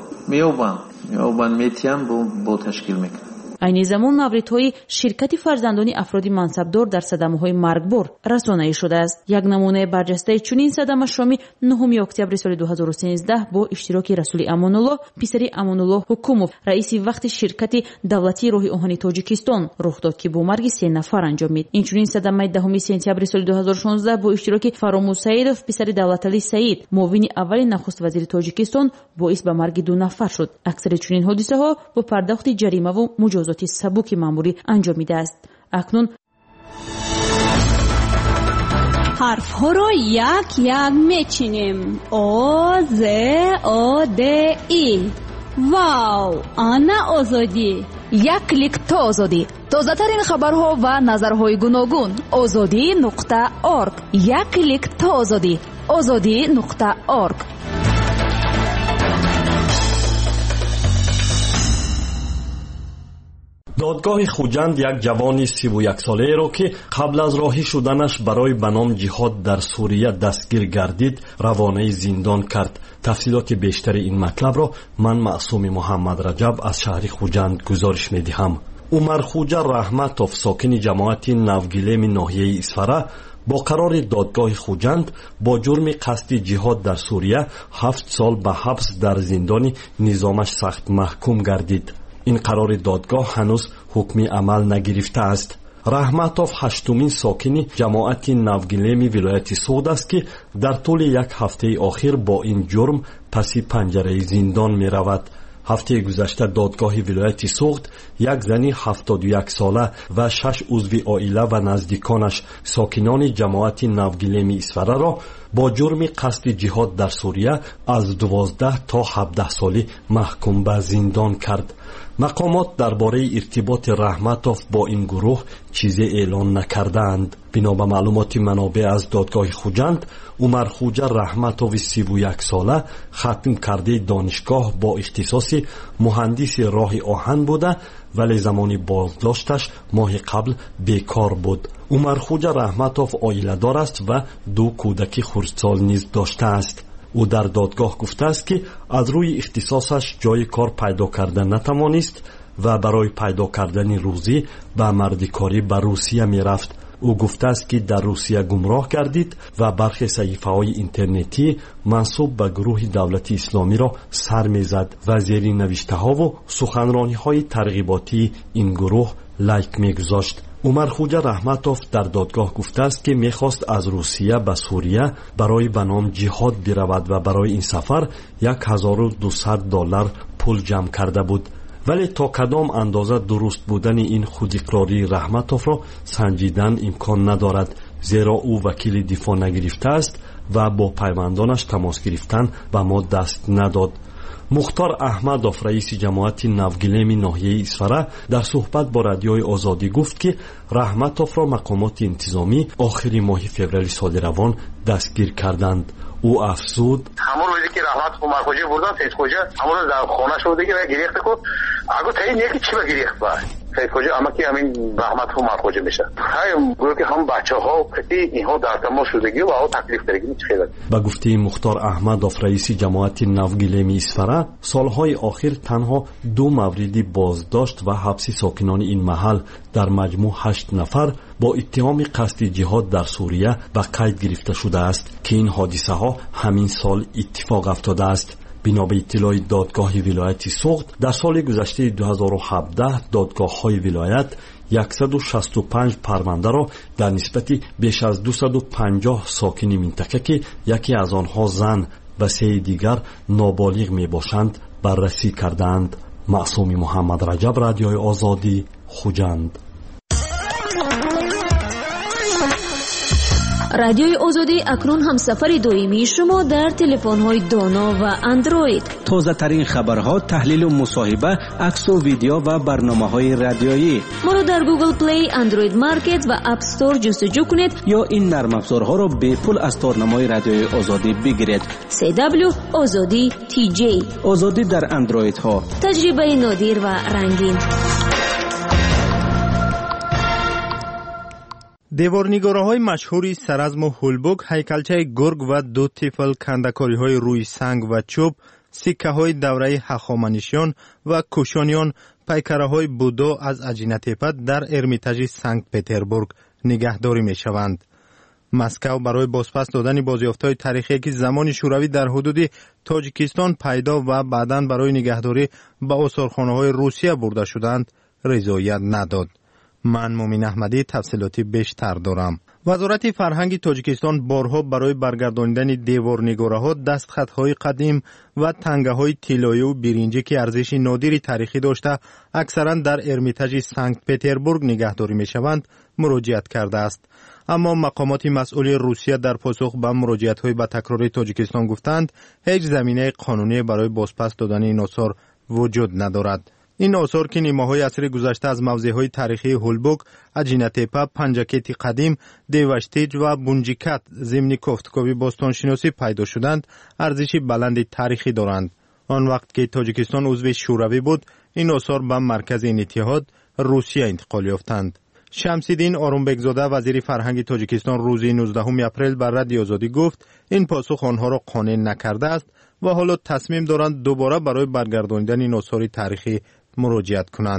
меёбанд метиҳам бо ташкил мекунад. айни замон навридҳои ширкати фарзандони афроди мансабдор дар садамаҳои маргбор расонаӣ шудааст. як намунаи барҷастаи чунин садама шоми 9 октябри соли 2013 бо иштироки Расули Амонуллоҳ, писари Амонуллоҳ Ҳукумов, раиси вақти ширкати давлатии роҳи оҳани Тоҷикистон рух дод ки бо марги 3 нафар анҷомид. инчунин садамаи 10 сентябри соли 2016 бо иштироки Фаромӯз Саидов, писари Давлаталӣ Саид, муовини аввали нахуст вазири Тоҷикистон, боис ба марги 2 нафар шуд. аксари чунин ҳодисаҳо бо пардохти ҷаримаву муҷозоти сабуки маъмурӣ анҷомидааст. акнун ҳарфҳоро як мечинем. О З О Д И. вау, ана озодӣ. як клик то озодӣ. тозатарин хабарҳо ва назарҳои гуногун. озодӣ.орг. як клик то озодӣ. озодӣ.орг. додгоҳи Хуҷанд як ҷавони 31 солаеро ки қабл аз роҳӣ шуданаш барои ба ном ҷиҳод дар Сурия дастгир гардид, равонаи зиндон кард. тафсилоти бештари ин матлабро ман Маъсуми Муҳаммад Раҷаб аз шаҳри Хуҷанд гузориш медиҳам. Умар Хуҷа Раҳматов, сокини ҷамоати Навгилеми ноҳияи Исфара, با قرار دادگاه خوجند با جرم قصد جهاد در سوریه 7 سال به حبس در زندان نظامش سخت محکوم گردید. این قرار دادگاه هنوز حکمی عمل نگرفته است. رحمتوف هشتمین ساکن جماعت نوگیلمی ولایت سوغد است که در طول یک هفته آخر با این جرم پس پنجره زندان می رود. هفته گذشته دادگاه ولایت سوغد یک زنی 71 ساله و 6 عضو عائله و نزدیکانش ساکنان جماعت نوگیلمی اسفره را با جرم قصد جهاد در سوریه از 12 تا 17 سالی محکوم به زندان کرد. مقامات درباره ارتباط رحمتوف با این گروه چیزی اعلان نکردند. بنا به معلومات منابع از دادگاه خوجند، عمر خوجه رحمتوف 31 ساله ختم کرده دانشگاه با اختصاص مهندس راه آهن بوده ولی زمانی بازداشتش ماه قبل بیکار بود. عمر خوجه رحمتوف عائله دار است و 2 کودک خردسال نیز داشته است. او در دادگاه گفته است که از روی اختصاصش جای کار پیدا کردن نتوانست و برای پیدا کردن روزی به مردکاری به روسیه می رفت. او گفته است که در روسیه گمراه گردید و برخی صحیفه‌های اینترنتی منسوب به گروه دولت اسلامی را سر می‌زد و زیر نوشته‌ها و سخنرانی‌های ترغیباتی این گروه لایک می‌گذاشت. عمر خوجه رحمتوف در دادگاه گفته است که می‌خواست از روسیه به سوریه برای به نام جهاد برود و برای این سفر $1200 پول جمع کرده بود. ولی تا کدام اندازه درست بودن این خوداقراری رحمتوف را سنجیدن امکان ندارد، زیرا او وکیل دفاع نگرفته است و با پیوندانش تماس گرفتن به ما دست نداد. مختار احمدوف رئیس جماعت نوگیلمی ناحیه اسفره در صحبت با رادیوی آزادی گفت که رحمتوف را مقامات انتظامی آخر ماه فوریه سال روان دستگیر کردند. او افزود: همون روزی که رحمت عمر خوجه بردن سید خوجه همون روز در خانه شو دیگه و گریخت کو اگه تایی نیکی چی به گریخت با سید خوجه اما که همین رحمت عمر خوجه میشه های گروه که هم بچه‌ها و کتی اینها در تماس شدگی و او تکلیف دارگی چه خیلی. با گفته مختار احمدوف رئیس جماعت نوگیلمی اسفره، سالهای آخر تنها 2 موردی بازداشت و حبس ساکنان این محل در مجموع 8 نفر با اتهام قصد جهاد در سوریه به قید گرفته شده است که این حادثه ها همین سال اتفاق افتاده است. بنا به اطلاع دادگاه ولایت سوغد در سال گذشته 2017 دادگاه های ولایت 165 پرونده را در نسبت بیش از 250 ساکن منطقه که یکی از آنها زن و 3 دیگر نابالغ می باشند بررسی کردند. معصوم محمد رجب، رادیوی آزادی، خوجند. رادیوی آزادی اکنون هم سفر دائمی شما در تلفن‌های دانا و اندروید. تازه ترین خبرها، تحلیل و مصاحبه، عکس و ویدیو و برنامه‌های رادیویی. ما را در گوگل پلی، اندروید مارکت و اپ استور جستجو کنید یا این نرم افزارها را به پول از تارنمای رادیوی آزادی بگیرید. CW آزادی TJ آزادی در اندروید ها. تجربه نادر و رنگین. دیوارنگاره‌های مشهوری سرزم و هولبوک، هیکلچه گرگ و 2 طفل، کندکاری‌های روی سنگ و چوب، سکه‌های دوره هخامنشیان و کوشانیان، پیکره‌های بودا از عجینه تپت در ارمیتاژ سنت پتربورگ نگهداری می‌شوند. مسکو برای بازپس دادن بازیافت‌های تاریخی که زمان شوروی در حدود تاجیکستان پیدا و بعداً برای نگهداری به آثارخانه‌های روسیه برده شدند رضایت نداد. من مومن احمدی تفصیلاتی بیشتر دارم. وزارت فرهنگ تاجیکستان بارها برای برگرداندن دیوارنگاره‌ها، دستخطهای قدیم و تنگه‌های طلایی و برنجی که ارزش نادری تاریخی داشته اکثرا در ارمیتاژ سنت پتربورگ نگهداری می‌شوند مراجعت کرده است. اما مقامات مسئول روسیه در پاسخ به مراجعت‌های به تکراری تاجیکستان گفتند هیچ زمینه قانونی برای بازپس دادن این آثار وجود ندارد. این آثار که نیمه‌های عصر گذشته از موضع‌های تاریخی هولبوک، عجینه تپه، پنجکت قدیم، دیوشتیج و بونجیکت ضمن کوفتکاری باستانشناسی پیدا شدند، ارزش بلند تاریخی دارند. آن وقت که تاجیکستان عضو شوروی بود، این آثار به مرکز این اتحاد روسیه انتقال یافتند. شمس‌الدین آرومبگزاده وزیر فرهنگ تاجیکستان روز 19 اپریل بر رادیو آزادی گفت این پاسخ آنها را قانع نکرده است و حالا تصمیم دارند دوباره برای برگرداندن این آثار تاریخی مراجعت کنند.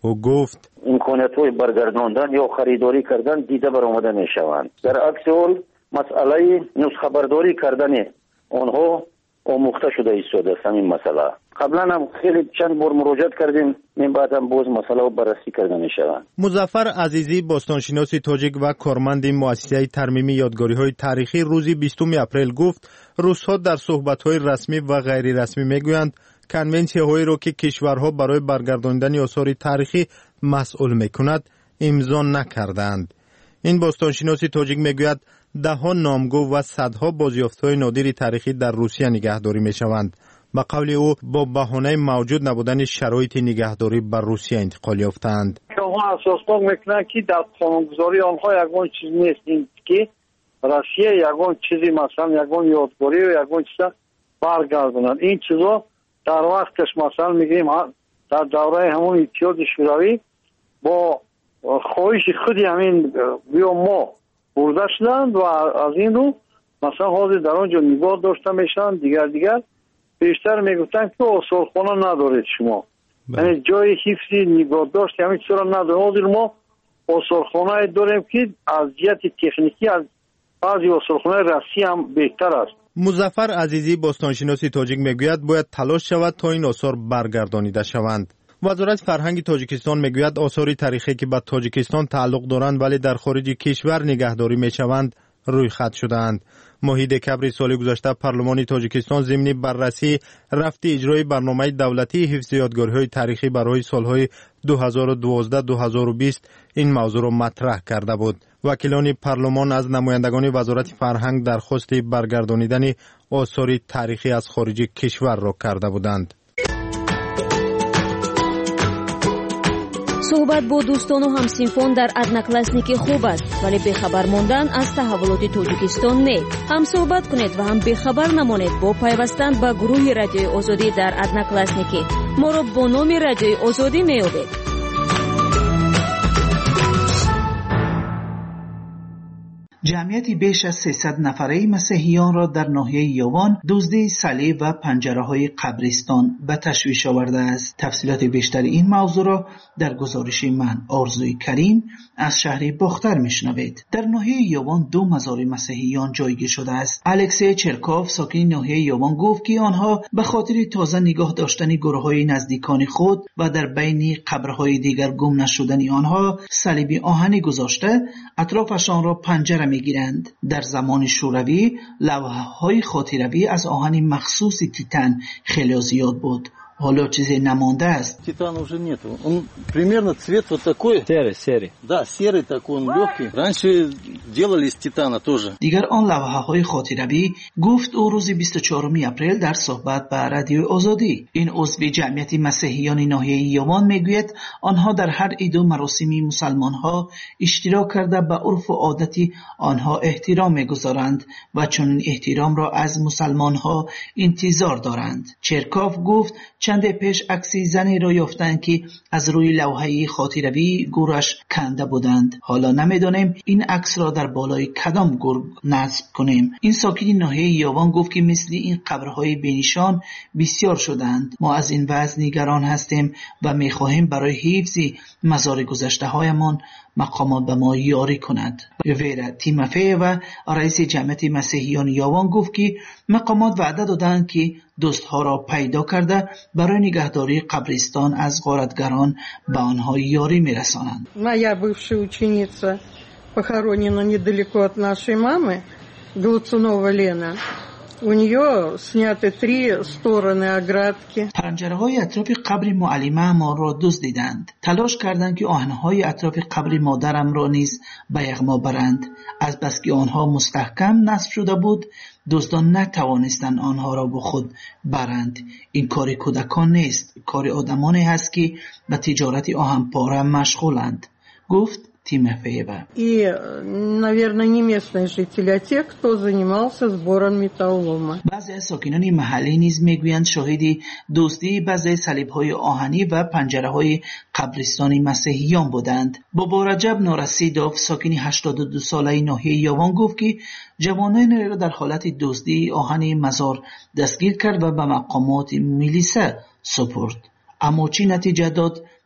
او گفت امکانیت‌های برگرداندن یا خریداری کردن دیده برآمده می‌شوند. در عکس حال مسئله نسخه برداری کردن آنها آموخته شده ایستاده است. همین مسئله قبلا هم خیلی چند بار مراجعت کردیم، من بعد هم باز مسئله رو بررسی کرده می‌شوند. مظفر عزیزی باستانشناس تاجیک و کارمند مؤسسه ترمیم یادگاری‌های تاریخی روز 20 اپریل گفت روس‌ها در صحبت‌های رسمی و غیر رسمی می‌گویند کنونسی‌هایی را که کشورها برای برگرداندن آثار تاریخی مسئول می‌کند امضا نکردند. این باستانشناس تاجیک می‌گوید ده‌ها نامگو و صدها بازیافت‌های نادر تاریخی در روسیه نگهداری می‌شوند. به قول او با بهانه موجود نبودن شرایط نگهداری بر روسیه انتقال یافتند. آنها اساسا میکنند که در قانونگذاری آنها یگان چیز نیست این که روسیه یگان چیزی مثلا یگان یادگاری و یگان چیز برگردانند. این چیزا در وقتش مثلا میگیم در دوره همون اتحاد شوروی با خواهش خودی همین بیا ما برده شدند و از این رو مثلا حاضر در آنجا نگاه داشته میشن. دیگر بیشتر میگفتن که آثارخانه ندارید شما، یعنی جای حفظی نگاه داشت همین چرا نداریم. حاضر ما آثارخانه داریم که از جهت تکنیکی از بعضی آثارخانه رسی هم بهتر است. مظفر عزیزی باستانشناس تاجیک میگوید باید تلاش شود تا این آثار برگردانیده شوند. وزارت فرهنگ تاجیکستان میگوید آثار تاریخی که به تاجیکستان تعلق دارند ولی در خارج کشور نگهداری میشوند روی خط شدند. ماه دکبر سال گذشته پارلمان تاجیکستان ضمن بررسی رفت اجرای برنامه دولتی حفظ یادگاری‌های تاریخی برای سالهای 2012-2020 این موضوع را مطرح کرده بود. وکیلان پارلمان از نمایندگان وزارت فرهنگ درخواست برگردانیدن آثار تاریخی از خارج کشور را کرده بودند. صحبت با دوستان و همسینفان در ادناکلاسنیک خوب است، ولی بخبر ماندن از تحولات تاجیکستان نه. هم صحبت کنید و هم بخبر نمانید با پیوستن به گروه رادیوی آزادی در ادناکلاسنیک. ما را با نام رادیوی آزادی میابید. جمعیتی بیش از 300 نفره مسیحیان را در ناحیه یوان دزدی صلیب و پنجره‌های قبرستان به تشویش آورده است. تفصیلات بیشتر این موضوع را در گزارش من آرزوی کریم از شهر باختر میشنوید. در ناحیه یوان 2 مزار مسیحیان جایگیر شده است. الکسی چرکوف ساکن ناحیه یوان گفت که آنها به خاطر تازه نگاه داشتن گروه‌های نزدیکان خود و در بین قبرهای دیگر گم نشدن آنها صلیب آهنی گذاشته اطرافشان را پنجره میگیرند. در زمان شوروی لوحه‌های خاطره‌ای از آهن مخصوص تیتان خیلی زیاد بود. حالا چیزی نمانده است. Титана уже нету. Он примерно цвет вот такой. Серый. Да, серый такой, он легкий. Раньше делали из титана тоже. دیگر آن لوحه‌های خاطره‌ای گفت او روز 24 اپریل در صحبت با رادیو آزادی. این عضو جمعیت مسیحیان ناحیه یوان میگوید آنها در هر عید و مراسم مسلمان‌ها اشتراک کرده به عرف و عادت آنها احترام می‌گذارند و چنین احترام را از مسلمان‌ها انتظار دارند. چرکوف گفت چند پیش عکسی زنی را یافتند که از روی لوحه خاطره‌ای گورش کنده بودند. حالا نمیدانیم این عکس را در بالای کدام گور نصب کنیم. این ساکن ناحیه یوان گفت که مثل این قبرهای بینشان بسیار شدند. ما از این وضع نگران هستیم و می‌خواهیم برای حفظ مزار گذشته‌هایمان مقامات به ما یاری کند. ویرا تیمافی و رئیس جمعیت مسیحیان یوان گفت که مقامات وعده دادند که دوستها را پیدا کرده برای نگهداری قبرستان از غارتگران به آنها یاری میرسانند. Моя бывшая ученица похоронена недалеко от нашей мамы, Голцунова Лена. У нее сняты 3 стороны оградки. پنجره‌های اطراف قبر معلمه ما را دزدیدند. تلاش کردند که آهن‌های اطراف قبر مادرم را نیز به یغما برند. از بس که آنها مستحکم نصب شده بود، دزدان نتوانستند آنها را با خود برند. این کار کودکان نیست، کار آدمانی است که به تجارت آهن‌پاره مشغولند. گفت Тимофеева. И, наверное, не местные жители, а те, кто занимался сбором металлолома. بعضی از ساکنان محلی نیز میگویند شاهد دزدی بعضی صلیب‌های آهنی و پنجره‌های قبرستان مسیحیان بودند. بابا رجب نورسیدوف ساکن 82 ساله ناحیه یوان گفت که جوانان را در حالت دزدی آهن مزار دستگیر کرد و به مقامات میلیسه سپرد. اما چی نتیجه داد؟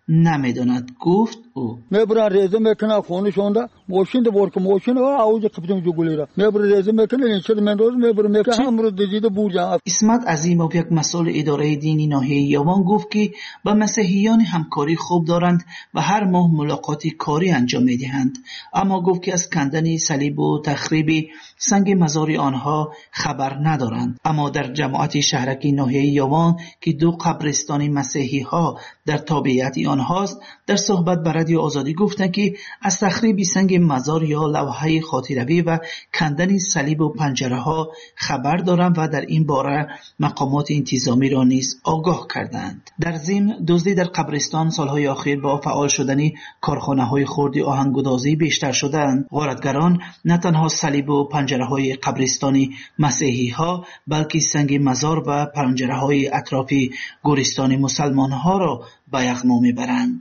نمیداند. گفت او میبرن ریزه میکنه خونشون را ماشین ده برک ماشین و آوج قبطم جوگلی را میبرن ریزه میکنه اینچه من روز میبرن میکنه همرو دیده بورجا. اسمت عظیموف یک مسئول اداره دینی ناحیه یوان گفت که با مسیحیان همکاری خوب دارند و هر ماه ملاقاتی کاری انجام میدهند، اما گفت که از کندن صلیب و تخریب سنگ مزار آنها خبر ندارند. اما در جماعت شهرکی ناحیه یوان که 2 قبرستان مسیحی ها در تابعیت آنهاست، در صحبت با رادیو آزادی گفتند که از تخریب سنگ مزار یا لوحه خاطره‌ای و کندن صلیب و پنجره ها خبر دارند و در این باره مقامات انتظامی را نیز آگاه کردند. در ضمن دزدی در قبرستان سالهای اخیر با فعال شدن کارخانه‌های خرد آهنگودازی بیشتر شدند. غارتگران نه تنها صلیب و پنجره های قبرستان مسیحی ها بلکه سنگ مزار و پنجره های اطراف گورستان مسلمان ها را به یغما میبرند.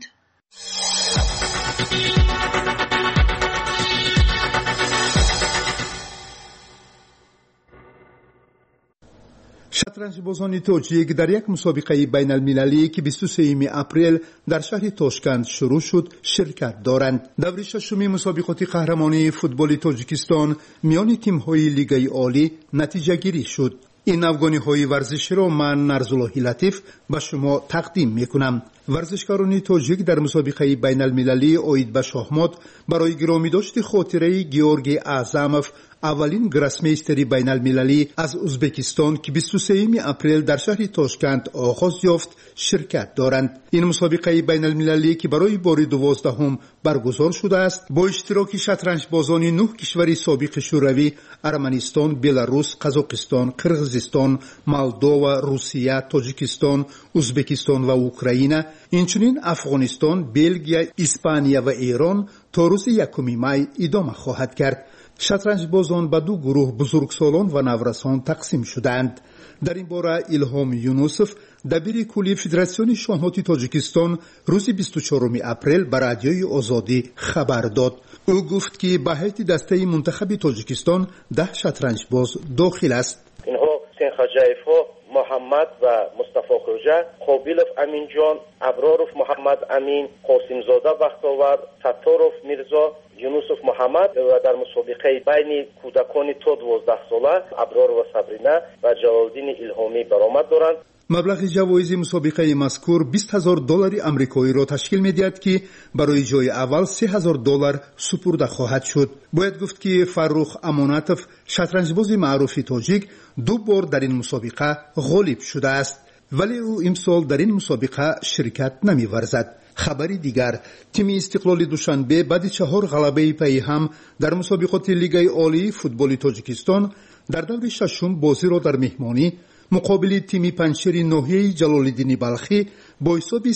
شطرنج بازان تاجیک در یک مسابقه بین المللی که 23 اپریل در شهر تاشکند شروع شد شرکت دارند. دوره ششم مسابقات قهرمانی فوتبال تاجیکستان میان تیم‌های لیگ عالی نتیجه گیری شد. این افغانی‌های ورزشی را من نرزالله لطیف به شما تقدیم میکنم. ورزشکاران تاجیک در مسابقه بین المللی اوید به شاهمات برای گرامی داشت خاطره گیورگی اعظموف اولین گراسمیستری بین المللی از ازبکستان که 23 اپریل در شهر تاشکند آغاز یافت شرکت دارند. این مسابقه بین المللی که برای بار 12 برگزار شده است با اشتراک شطرنج بازان 9 کشور سابق شوروی ارمنستان، بلاروس، قزاقستان، قرغیزستان، مولدووا، روسیه، تاجیکستان، ازبکستان و اوکراین، اینچنین افغانستان، بلژیا، اسپانیا و ایران تا روز 1 می ادامه خواهد کرد. شطرنج بازان به 2 گروه بزرگسالان و نورسان تقسیم شدند. در این باره الهام یونوسف دبیر کلی فدراسیون شاهنامه تاجیکستان روز 24 اپریل به رادیوی آزادی خبر داد. او گفت که به هیئت دسته منتخب تاجیکستان 10 شطرنج باز داخل است. اینها حسین خجایف‌ها، محمد و مصطفی خوجه، قابیلوف امین جان، ابرارов محمد امین، قاسمزاده بختاور، ستارov میرزا، یونوسف محمد و در مسابقه بین کودکان تا 12 ساله ابرار و صبرینه و جلالدین الهامی برآمد دارند. مبلغ جوایز مسابقه مذکور $20,000 آمریکایی را تشکیل می‌دهد که برای جای اول $3,000 سپرده خواهد شد. باید گفت که فرخ امانتوف شطرنجباز معروف تاجیک 2 بار در این مسابقه غالب شده است، ولی او امسال در این مسابقه شرکت نمی‌ورزد. خبری دیگر، تیم استقلال دوشنبه بعد 4 غلبه پی هم در مسابقات لیگ عالی فوتبال تاجیکستان در دور ششم بازی را در مهمانی مقابل تیم پنجشیر ناحیه جلال‌الدین بلخی با حساب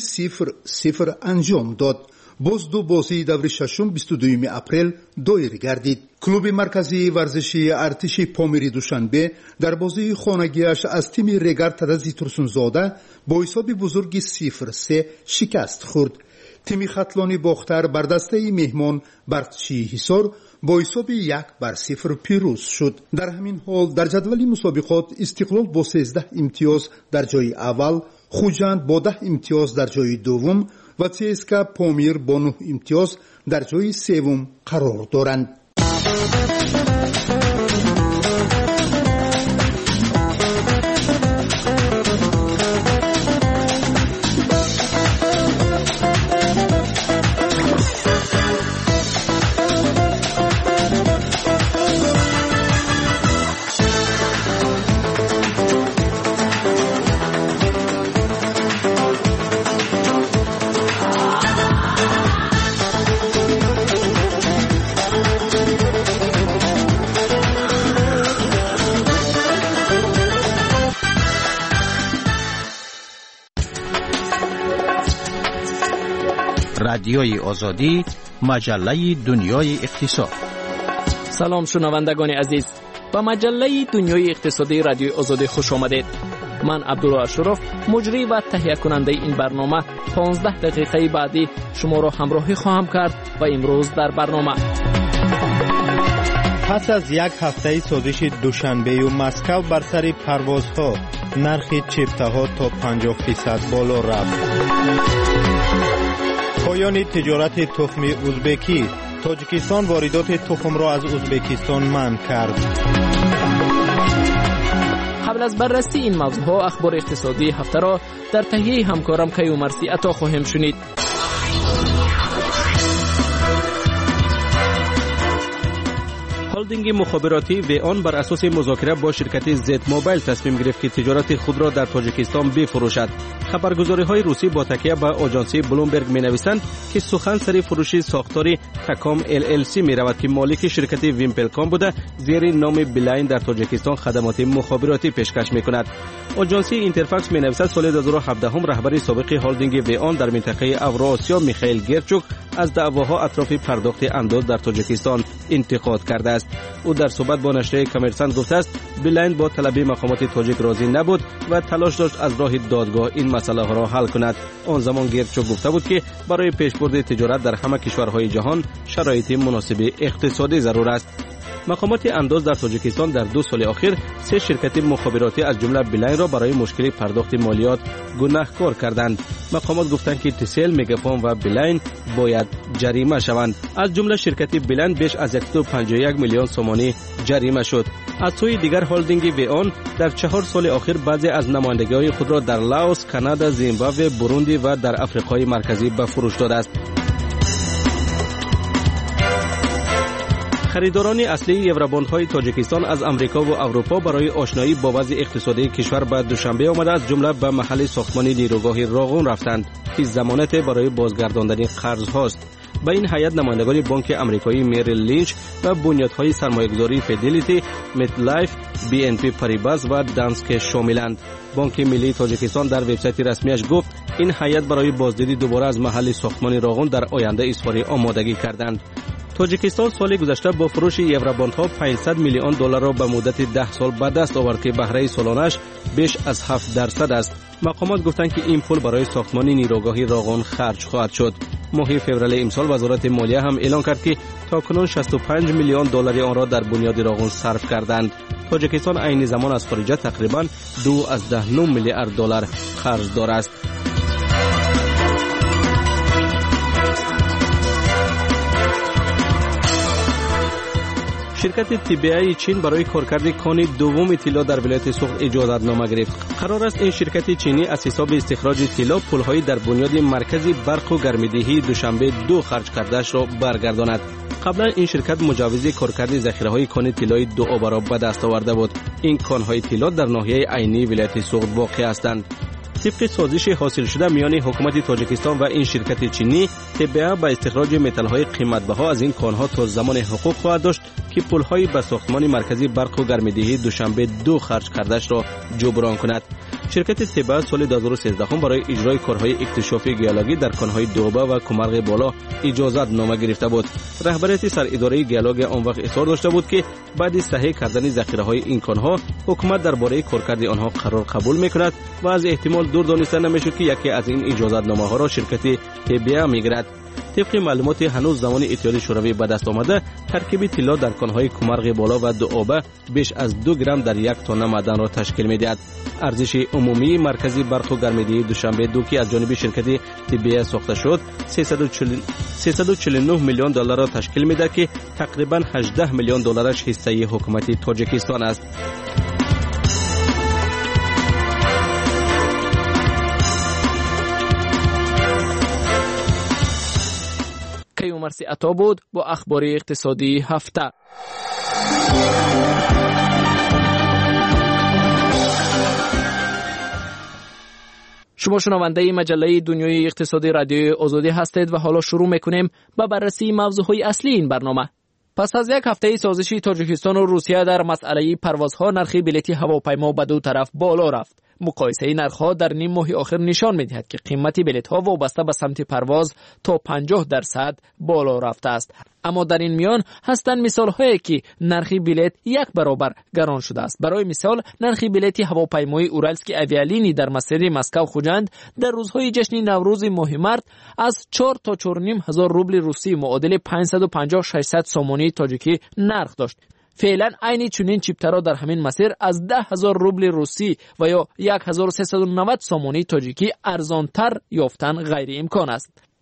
0-0 انجام داد. باز 2 بازی دور ششم 22 اپریل دایر گردید. کلوب مرکزی ورزشی ارتش پامیری دوشنبه در بازی خانگیش از تیم رگر تدزی ترسونزاده با حساب بزرگ 0-3 شکست خورد. تیم خطلانی باختر بر دسته مهمان برقچی حصار با حساب 1-0 پیروز شد. در همین حال در جدول مسابقات استقلال با 13 امتیاز در جای اول، خوجند با 10 امتیاز در جای دوم و CSKA پامیر با 9 امتیاز در جای سوم قرار دارند. رادیوی آزادی، مجله دنیای اقتصاد. سلام شنوندگان عزیز، به مجله دنیای اقتصادی رادیوی آزادی خوش آمدید. من عبدالله اشرف، مجری و تهیه کننده این برنامه 15 دقیقه بعدی شما را همراهی خواهم کرد و امروز در برنامه پس از 1 هفته سازش دوشنبه و مسکو بر سر پروازها نرخ چفته ها تا 50% بالا رفت. پایان تجارت تخم ازبکی. تاجیکستان واردات تخم را از ازبکستان منع کرد. قبل از بررسی این موضوعها اخبار اقتصادی هفته را در تهیه همکارم کیومرثی عطا خواهیم شنید. هلدینگ مخابراتی ویان بر اساس مذاکره با شرکت زد موبایل تصمیم گرفت که تجارت خود را در تاجیکستان بفروشد. خبرگزاری‌های روسی با تکیه به آژانسی بلومبرگ می‌نویسند که سخن سر فروش ساختار تکام LLC می‌رود که مالک شرکت ویمپلکام بوده، زیر نام بلاین در تاجیکستان خدمات مخابراتی پیشکش می‌کند. آژانسی اینترفاکس می‌نویسد سال 2017 رهبر سابق هلدینگ ویان در منطقه اوراسیا میخائیل گرچوک از دعواها اطراف پرداخت انداز در تاجیکستان انتقاد کرده است. او در صحبت با نشریه کامرسانت گفته است بلاین با طلب مقامات تاجیک راضی نبود و تلاش داشت از راه دادگاه این مسئله ها را حل کند. آن زمان گرچوک گفته بود که برای پیشبرد تجارت در همه کشورهای جهان شرایط مناسب اقتصادی ضرور است. مقامات انداز در تاجیکستان در 2 سال اخیر 3 شرکت مخابراتی از جمله بلاین را برای مشکل پرداخت مالیات گناهکار کردند. مقامات گفتند که تسل، مگافون و بلاین باید جریمه شوند. از جمله شرکت بلاین بیش از 151 میلیون سومانی جریمه شد. از سوی دیگر هلدینگ ویان در 4 سال اخیر بعضی از نمایندگی‌های خود را در لاوس، کانادا، زیمبابوه، بوروندی و در آفریقای مرکزی به فروش داده است. خریداران اصلی یورابوندهای تاجیکستان از امریکا و اروپا برای آشنایی با وضع اقتصادی کشور به دوشنبه آمده از جمله به محل ساختمان نیروگاه راغون رفتند که ضمانت برای بازگرداندن قرض هاست. با این هیئت نمایندگان بانک آمریکایی مریل لینچ و بنیادهای سرمایه‌گذاری فیدلیتی، متلایف، BNP پاریباس و دانسک شاملند. بانک ملی تاجیکستان در وبسایت رسمیش گفت این هیئت برای بازدید دوباره از محل ساختمان راغون در آینده اظهار آمادگی کردند. تاجیکستان سال گذشته با فروش یورابوندها 500 میلیون دلار را به مدت 10 سال به دست آورد که بهره سالانش بیش از 7% است. مقامات گفتند که این پول برای ساختمان نیروگاه راغون خرج خواهد شد. ماه فوریه امسال وزارت مالیه هم اعلام کرد که تاکنون 65 میلیون دلار آن را در بنیاد راغون صرف کردند. تاجیکستان عین زمان از خارجه تقریباً 2.9 میلیارد دلار قرض دارد است. شرکت TBI چین برای کارکرد کان دوم طلا در ولایت سوخت اجازتنامه گرفت. قرار است این شرکت چینی از حساب استخراج طلا پل‌های در بنیاد مرکز برق و گرمایدهی دوشنبه 2 خرج کرده‌اش را برگرداند. قبلا این شرکت مجوز کارکرد ذخیره‌های کان طلای 2 آب را به دست آورده بود. این کان‌های طلا در ناحیه عینی ولایت سوخت واقع هستند. طبق سازش حاصل شده میان حکومت تاجیکستان و این شرکت چینی، TBI به استخراج متال‌های قیمت‌بها از این کان‌ها تا زمان حقوق خواهد داشت که پل‌های به ساختمان مرکزی برق و گرمایدهی دوشنبه 2 خرج کرده‌اش را جبران کند. شرکت TBI سال 2013 برای اجرای کارهای اکتشافی گیالوگی در کان‌های دوبه و کمرغ بالا اجازتنامه گرفته بود. رهبریت سر اداره گیالوگ آن وقت اصرار داشته بود که بعد از صحیح کردن ذخیره‌های این کان‌ها حکومت درباره کارکرد آنها قرار قبول می‌کند و از احتمال دور دانسته نمی‌شد که یکی از این اجازتنامه‌ها را شرکت TBI می‌گیرد. طبق معلومات هنوز زمان اتحادیه شوروی به دست آمده، ترکیب طلا در کان‌های کمرغ بالا و دوآبه بیش از 2 گرم در 1 تن معدن را تشکیل می‌دهد. ارزش عمومی مرکزی برق و گرمایدهی دوشنبه 2 که از جانب شرکت TBI ساخته شد 349 میلیون دلار را تشکیل می‌دهد که تقریباً 18 میلیون دلارش حصه حکومت تاجیکستان است. کیومرثی عطا بود با اخبار اقتصادی هفته. شما شنونده مجله دنیای اقتصادی رادیوی آزادی هستید و حالا شروع میکنیم با بررسی موضوعهای اصلی این برنامه. پس از یک هفته سازش تاجیکستان و روسیه در مسئله پروازها، نرخ بلیط هواپیما به دو طرف بالا رفت. مقایسه نرخ‌ها در نیم ماه آخر نشان می‌دهد که قیمت بلیط‌ها وابسته به سمت پرواز تا 50% بالا رفته است. اما در این میان هستند مثال‌هایی که نرخ بلیط 1 برابر گران شده است. برای مثال نرخ بلیط هواپیمای اورالسکی اویالینی در مسیر مسکو خوجند در روزهای جشن نوروز ماه مارت از 4 تا 4.5 هزار روبل روسی معادل 550-600 سومانی تاجیکی نرخ داشت. فعلا عین چنین چیپترها در همین مسیر از 10,000 روبل روسی و یا 1390 سومانی تاجیکی ارزانتر یافتن غیر امکان است.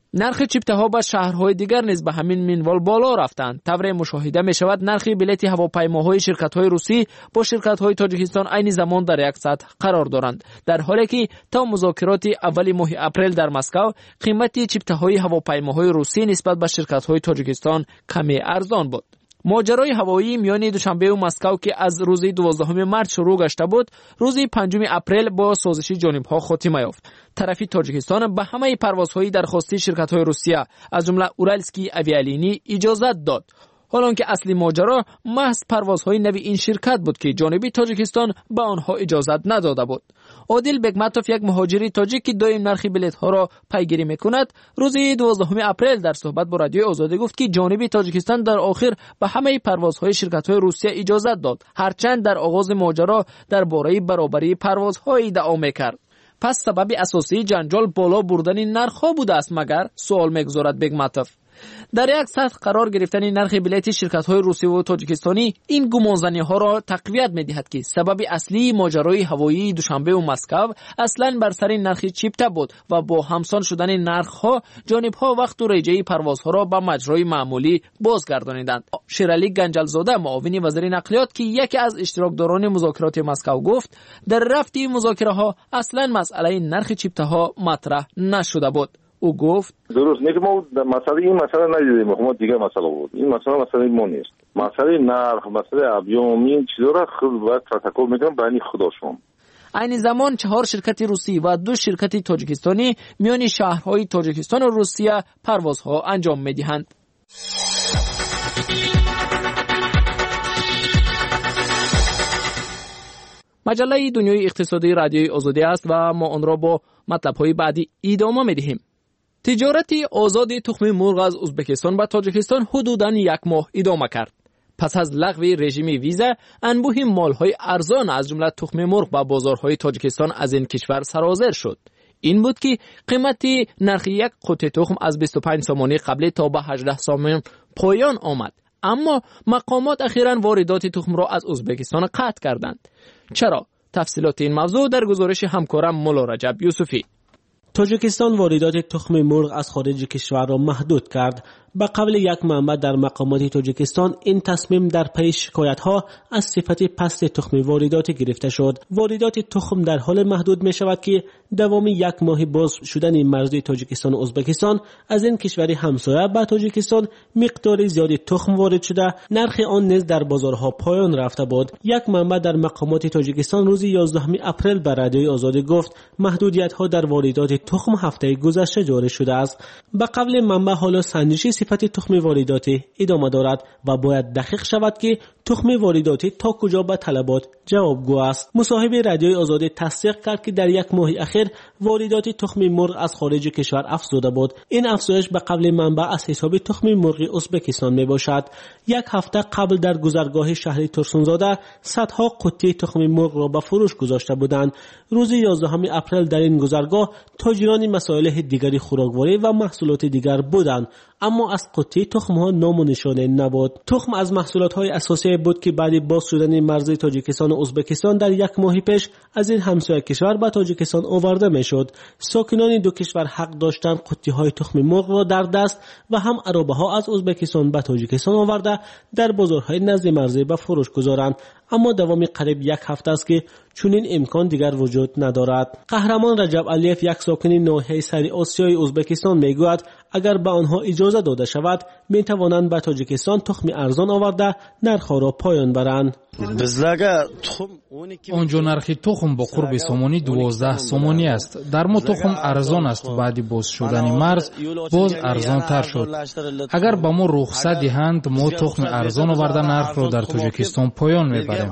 نرخ چیپته ها به شهرهای دیگر نیز به همین منوال بالا رفتند. طور مشاهده می شود نرخ بلیط هواپیماهای شرکت های روسی با شرکت های تاجیکستان عین زمان در یک سطح قرار دارند، در حالی که تا مذاکرات اول ماه اپریل در مسکو قیمت چیپته های هواپیماهای روسی نسبت به شرکت های تاجیکستان کمی ارزان بود. ماجرای هوایی میان دوشنبه و مسکو که از روز 12 مارس شروع گشته بود، روز 5 اپریل با سازش جانب‌ها خاتمه یافت. طرف تاجیکستان به همه پروازهای درخواستی شرکت‌های روسیه از جمله اورالسکی اویالینی اجازت داد، حالانکه اصلی ماجرا محض پروازهای نوی این شرکت بود که جانب تاجیکستان به آنها اجازت نداده بود. عادل بگمتوف، یک مهاجر تاجیک که دائم نرخ بلیط‌ها را پیگیری می‌کند، روز 12 اپریل در صحبت با رادیوی آزادی گفت که جانب تاجیکستان در آخر به همه پروازهای شرکت‌های روسیه اجازت داد، هرچند در آغاز ماجرا درباره برابری پروازها ادعا می‌کرد. پس سبب اساسی جنجال بالا بردن نرخ‌ها بوده است مگر؟ سوال می‌گذارد بگمتوف. در یک سطح قرار گرفتن نرخ بلیط شرکت‌های روسی و تاجیکستانی این گمانزنی‌ها را تقویت می‌دهد که سبب اصلی ماجرای هوایی دوشنبه و مسکو اصلاً بر سر نرخ چیپته بود و با همسان شدن نرخ‌ها جانب‌ها وقت و رجعی پروازها را به مجرای معمولی بازگردانیدند. شیرعلی گنجلزاده، معاون وزیر نقلیات که یکی از اشتراکداران مذاکرات مسکو، گفت در رفت مذاکره‌ها اصلاً مسئله نرخ چیپته‌ها مطرح نشده بود. او گفت درست نیست، ما این مسئله ندیدیم، ما دیگه مسئله بود. این مسئله ما نیست. مسئله نرخ، مسئله ابیوم، این چیزا را خود باید تفکر میکنم برای خودشون. این زمان 4 شرکت روسی و 2 شرکت تاجیکستانی میان شهرهای تاجیکستان و روسیه پروازها انجام میدهند. مجله دنیای اقتصادی رادیوی آزادی است و ما آن را با مطلب‌های بعدی ادامه می‌دهیم. تجارت آزاد تخم مرغ از ازبکستان به تاجیکستان حدوداً 1 ماه ادامه کرد. پس از لغو رژیم ویزا، انبوه مال‌های ارزان از جمله تخم مرغ به بازارهای تاجیکستان از این کشور سرازیر شد. این بود که قیمت نرخ یک قطعه تخم از 25 سومانی قبلی تا به 18 سومن پایان آمد. اما مقامات اخیراً واردات تخم را از ازبکستان قطع کردند. چرا؟ تفصیلات این موضوع در گزارش همکارم مولا رجب یوسفی. تاجیکستان واردات تخم مرغ از خارج کشور را محدود کرد. به قول یک منبع در مقامات تاجیکستان، این تصمیم در پی شکایت‌ها از صفت پست تخم واردات گرفته شد. واردات تخم در حال محدود می شود که دوام 1 ماه باز شدن مرزی تاجیکستان و ازبکستان از این کشور همسایه به تاجیکستان مقدار زیادی تخم وارد شده، نرخ آن نیز در بازارها پایان رفته بود. یک منبع در مقامات تاجیکستان روز 11 اپریل به رادیوی آزادی گفت محدودیت‌ها در واردات تخم هفته گذشته جاری شده است. به قول منبع حالا سنجش صفت تخم وارداتی ادامه دارد و باید دقیق شود که تخم وارداتی تا کجا به طلبات جوابگو است. مصاحب رادیوی آزادی تصدیق کرد که در 1 ماه اخیر واردات تخم مرغ از خارج کشور افزوده بود. این افزایش به قول منبع از حساب تخم مرغ ازبکستان می باشد. 1 هفته قبل در گذرگاه شهر ترسونزاده صدها قطعه تخم مرغ را به فروش گذاشته بودند. روز 11 اپریل در این گذرگاه تاجران مسائل دیگری خوراکواری و محصولات دیگر بودند، اما از قطعه تخم ها نام و نشانه نبود. تخم از محصولات های اساسی بود که بعد باز شدن مرز تاجیکستان و ازبکستان در 1 ماه پیش از این همسایه کشور به تاجیکستان آورده می شد. ساکنان دو کشور حق داشتند قطعه های تخم مرغ را در دست و هم عربه ها از ازبکستان به تاجیکستان آورده در بازارهای نزد مرزی به فروش گذارند، اما دوام قریب 1 هفته است که چنین امکان دیگر وجود ندارد. قهرمان رجب علیف، یک ساکن ناحیه سری آسیای ازبکستان، میگوید اگر به آنها اجازه داده شود می توانند به تاجیکستان تخم ارزان آورده نرخ را پایان برند. آنجا نرخ تخم با قرب سومانی 12 سومانی است. در ما تخم ارزان است، بعد باز شدن مرز باز ارزان تر شد. اگر به ما رخصت دهند ما تخم ارزان آورده نرخ را در تاجیکستان پایان میبریم.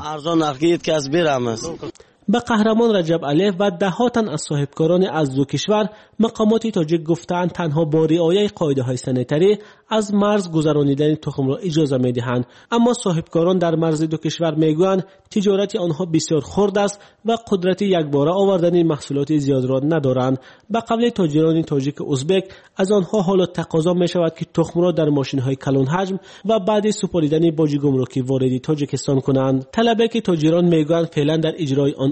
به قهرمان رجب علیف و دهها تن از صاحبکاران از دو کشور مقامات تاجیک گفتند تنها با رعایت قاعده‌های سانیتری از مرز گذرانیدن تخم را اجازه می‌دهند، اما صاحبکاران در مرز دو کشور میگویند تجارت آنها بسیار خرد است و قدرت یکباره آوردن محصولات زیاد را ندارند. به قول تاجران تاجیک ازبک از آنها حالا تقاضا می‌شود که تخم را در ماشین‌های کلان حجم و بعد سپاریدن باج گمرکی وارد تاجیکستان کنند. طلبی که تاجران میگویند فعلا در اجرای آن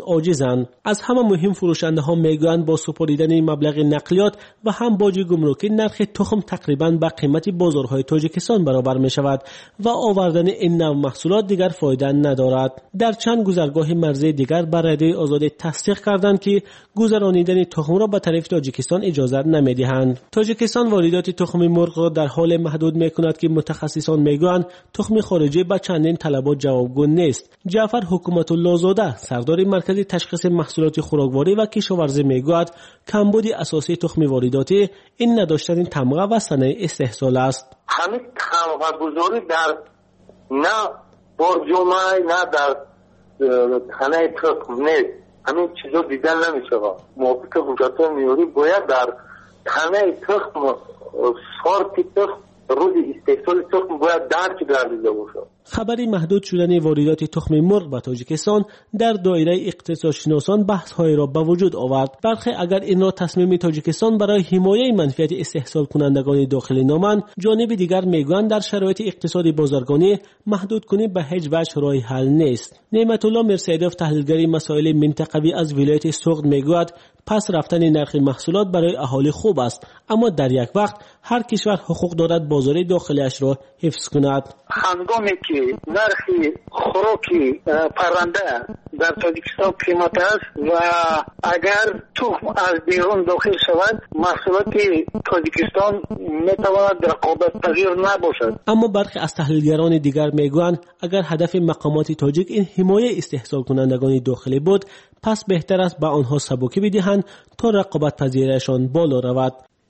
عاجزند. از همه مهم فروشنده ها میگویند با سپردن مبلغ نقلیات و هم باج گمرکی نرخ تخم تقریبا با قیمت بازارهای تاجیکستان برابر می شود و آوردن این نوع محصولات دیگر فایده ندارد. در چند گذرگاه مرزی دیگر بر رادیوی آزادی تصدیق کردند که گذرانیدن تخم را به طرف تاجیکستان اجازه نمیدهند. تاجیکستان واردات تخم مرغ را در حال محدود میکند که متخصصان میگویند تخم خارجی به چندین طلبات جوابگو نیست. جعفر حکومت الله زاده سردار مرکز تشخیص محصولات خوراکواری و کشاورزی میگوید کمبود اساسی تخم وارداتی این نداشتن تمغه و صنایع استحصال است. همین تمغه گذاری در نه برجومای نه در خانه تخم نیست. همین چیزا دیدن نمیشه. موافق حکومت میوری باید در خانه تخم سارت تخم روز استحصال تخم باید درک گردیده باشه. خبری محدود شدن واردات تخم مرغ به تاجیکستان در دایره اقتصادشناسان بحث‌های را به وجود آورد. برخی اگر این را تصمیم تاجیکستان برای حمایت منفعت استحصال کنندگان داخلی نامند، جانب دیگر میگویند در شرایط اقتصادی بازرگانی محدود کنی به هیچ وجه راه حل نیست. نعمت الله مرسیدوف تحلیلگر مسائل منطقوی از ولایت سوغد میگوید پس رفتن نرخ محصولات برای اهالی خوب است، اما در یک وقت هر کشور حقوق دارد بازار داخلیش را حفظ کند. هنگامی که نرخ خوراک پرنده در تاجیکستان قیمت است و اگر تخم از بیرون داخل شود محصولات تاجیکستان میتواند رقابت پذیر نباشد. اما برخی از تحلیلگران دیگر میگویند اگر هدف مقامات تاجیک این حمایت استحصال کنندگان داخلی بود، پس بهتر است به آنها سبکی بدهند تا رقابت پذیریشان بالا رود.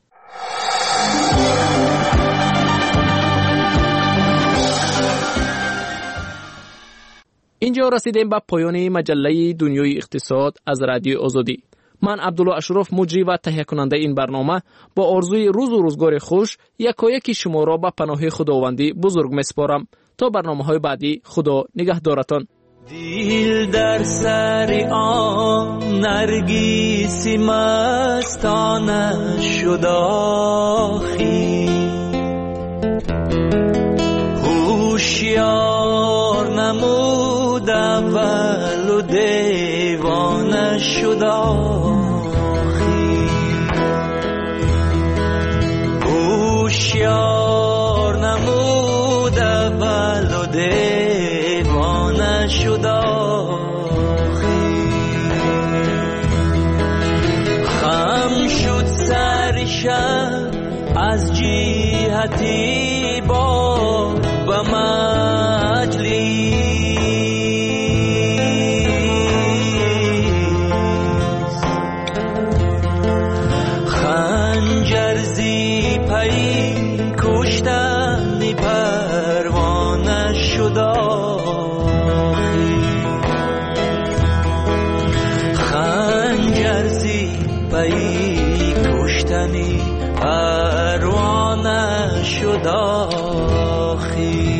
اینجا رسیدیم به پایان مجله دنیای اقتصاد از رادیو آزادی. من عبدالله اشرف مجری و تهیه کننده این برنامه با آرزوی روز و روزگار خوش یکایک شما را به پناه خداوندی بزرگ میسپارم. تا برنامه‌های بعدی خدا نگهدارتان. دل در سر آن نرگسی مستانه شد آخی، هوشیار نمود اول و دیوانه شد آخی، هوشیار نمود اول و دیوانه شد آخی، خم شد سر شب از جهتی با و مجلس، خنجر زی پی کشتن پروانه شد آخی، خنجر زی پی کشتن پروانه شد آخی.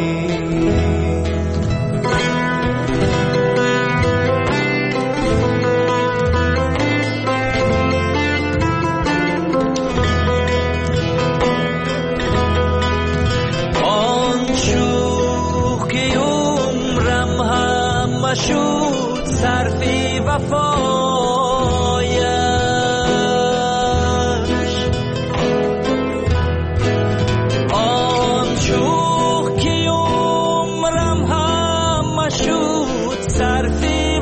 شد صرفی وفایش، آن شوخ که عمرم هم شد صرفی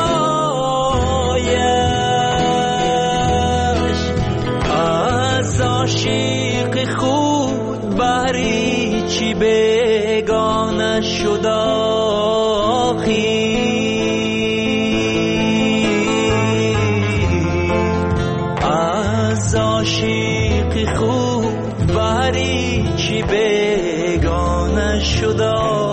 وفایش، از عاشق خود بری چی بیگانه شد آخی، عاشق خوب بری چی بیگانه شد.